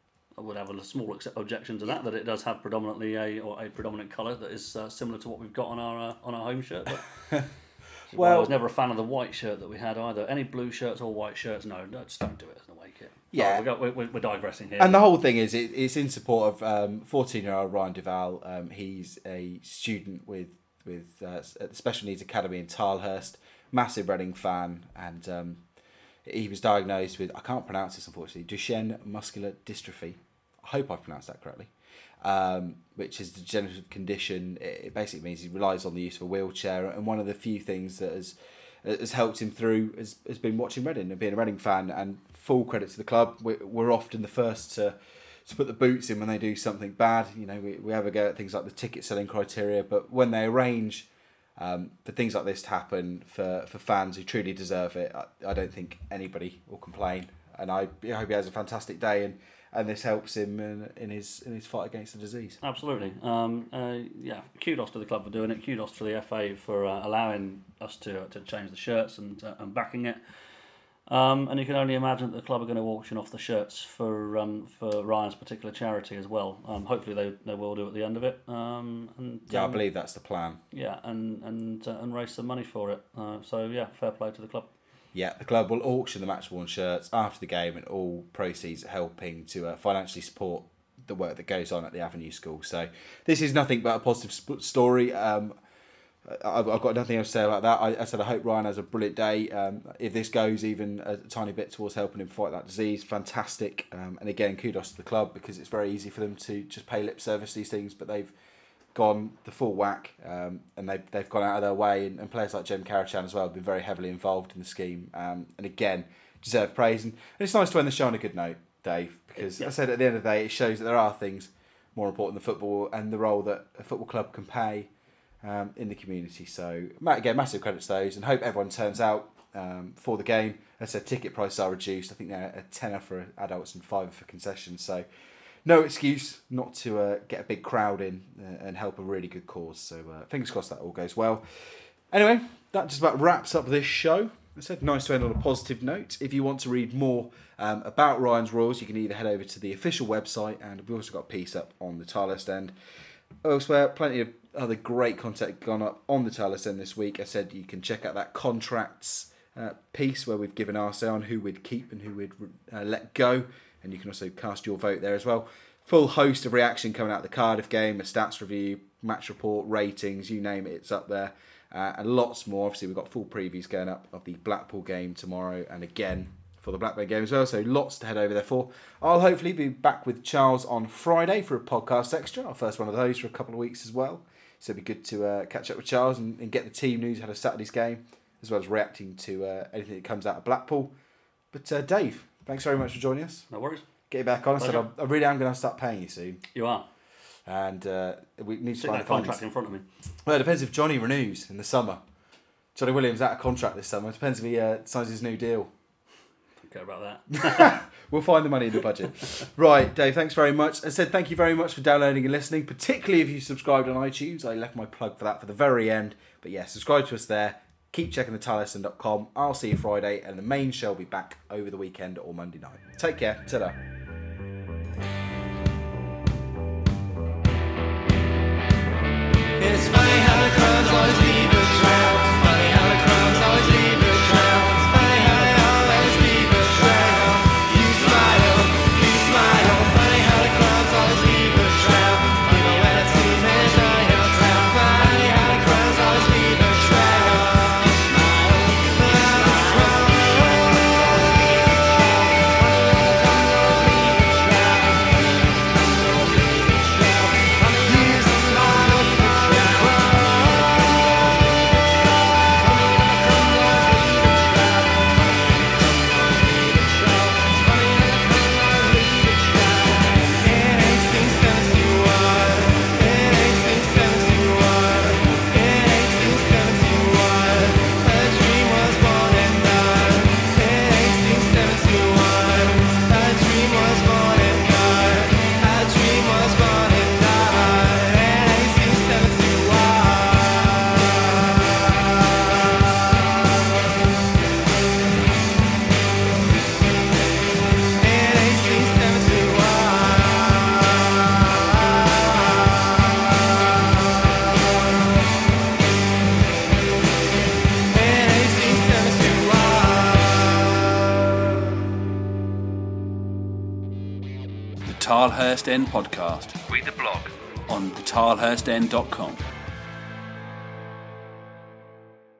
I would have a small ex- objection to that, that it does have predominantly a or a predominant colour that is uh, similar to what we've got on our uh, on our home shirt. But well, I was never a fan of the white shirt that we had either. Any blue shirts or white shirts, no, no just don't do it as an away kit. Yeah. Oh, we're, we're, we're digressing here. And the whole thing is, it, it's in support of um, fourteen-year-old Ryan Duval. Um, he's a student with with uh, at the Special Needs Academy in Tilehurst. Massive Reading fan, and um, he was diagnosed with, I can't pronounce this unfortunately, Duchenne muscular dystrophy. I hope I've pronounced that correctly. Um, which is a degenerative condition. It, it basically means he relies on the use of a wheelchair, and one of the few things that has has helped him through has, has been watching Reading and being a Reading fan. And full credit to the club. We're, we're often the first to to put the boots in when they do something bad. You know, we we have a go at things like the ticket selling criteria, but when they arrange um, for things like this to happen for, for fans who truly deserve it, I, I don't think anybody will complain. And I, I hope he has a fantastic day, and, and this helps him in, in his in his fight against the disease. Absolutely. Um, uh, yeah, kudos to the club for doing it. Kudos to the F A for uh, allowing us to to change the shirts and uh, and backing it. Um, and you can only imagine that the club are going to auction off the shirts for um, for Ryan's particular charity as well. Um, hopefully they they will do at the end of it. Um, and, Yeah, um, I believe that's the plan. Yeah, and and uh, and raise some money for it. Uh, so yeah, fair play to the club. Yeah, the club will auction the match-worn shirts after the game, and all proceeds helping to uh, financially support the work that goes on at the Avenue School. So this is nothing but a positive sp- story. Um, I've, I've got nothing else to say about that. I, I said I hope Ryan has a brilliant day. Um, if this goes even a tiny bit towards helping him fight that disease, fantastic. Um, and again, kudos to the club, because it's very easy for them to just pay lip service to these things, but they've gone the full whack, um, and they've, they've gone out of their way, and, and players like Jem Karachan as well have been very heavily involved in the scheme, um, and again, deserve praise. And, and it's nice to end the show on a good note, Dave, because Yeah. I said at the end of the day, it shows that there are things more important than football and the role that a football club can play um, in the community. So again, massive credit to those, and hope everyone turns out um, for the game. As I said, ticket prices are reduced. I think they're a tenner for adults and five for concessions, so no excuse not to uh, get a big crowd in uh, and help a really good cause. So uh, fingers crossed that all goes well. Anyway, that just about wraps up this show. I said nice to end on a positive note. If you want to read more um, about Ryan's Royals, you can either head over to the official website, and we've also got a piece up on the Tilehurst End. Elsewhere, plenty of other great content gone up on the Tilehurst End this week. I said you can check out that contracts uh, piece where we've given our say on who we'd keep and who we'd uh, let go. And you can also cast your vote there as well. Full host of reaction coming out of the Cardiff game, a stats review, match report, ratings, you name it, it's up there. Uh, and lots more. Obviously, we've got full previews going up of the Blackpool game tomorrow, and again for the Blackburn game as well. So lots to head over there for. I'll hopefully be back with Charles on Friday for a podcast extra, our first one of those for a couple of weeks as well. So it'd be good to uh, catch up with Charles and, and get the team news ahead of Saturday's game, as well as reacting to uh, anything that comes out of Blackpool. But uh, Dave, thanks very much for joining us. No worries. Get you back on. I said I, I really am going to start paying you soon. You are. And uh, we need to See find that a contract in front of me. Well, it depends if Johnny renews in the summer. Johnny Williams out of contract this summer. It depends if he uh, signs his new deal. Don't care about that. We'll find the money in the budget. Right, Dave, thanks very much. As I said, thank you very much for downloading and listening, particularly if you subscribed on iTunes. I left my plug for that for the very end. But yeah, subscribe to us there. Keep checking the tile lesson dot com. I'll see you Friday, and the main show will be back over the weekend or Monday night. Take care. Ta-da. It's funny how the crumbs always leave a trail. Funny how the crumbs always leave a trail. Funny how they always leave a trail. You smile, you smile. Funny how the crumbs always leave a trail. Even when it seems there's no your trail. Funny how the crumbs always leave a trail. Tilehurst End Podcast Read the blog. on the tilehurst end dot com.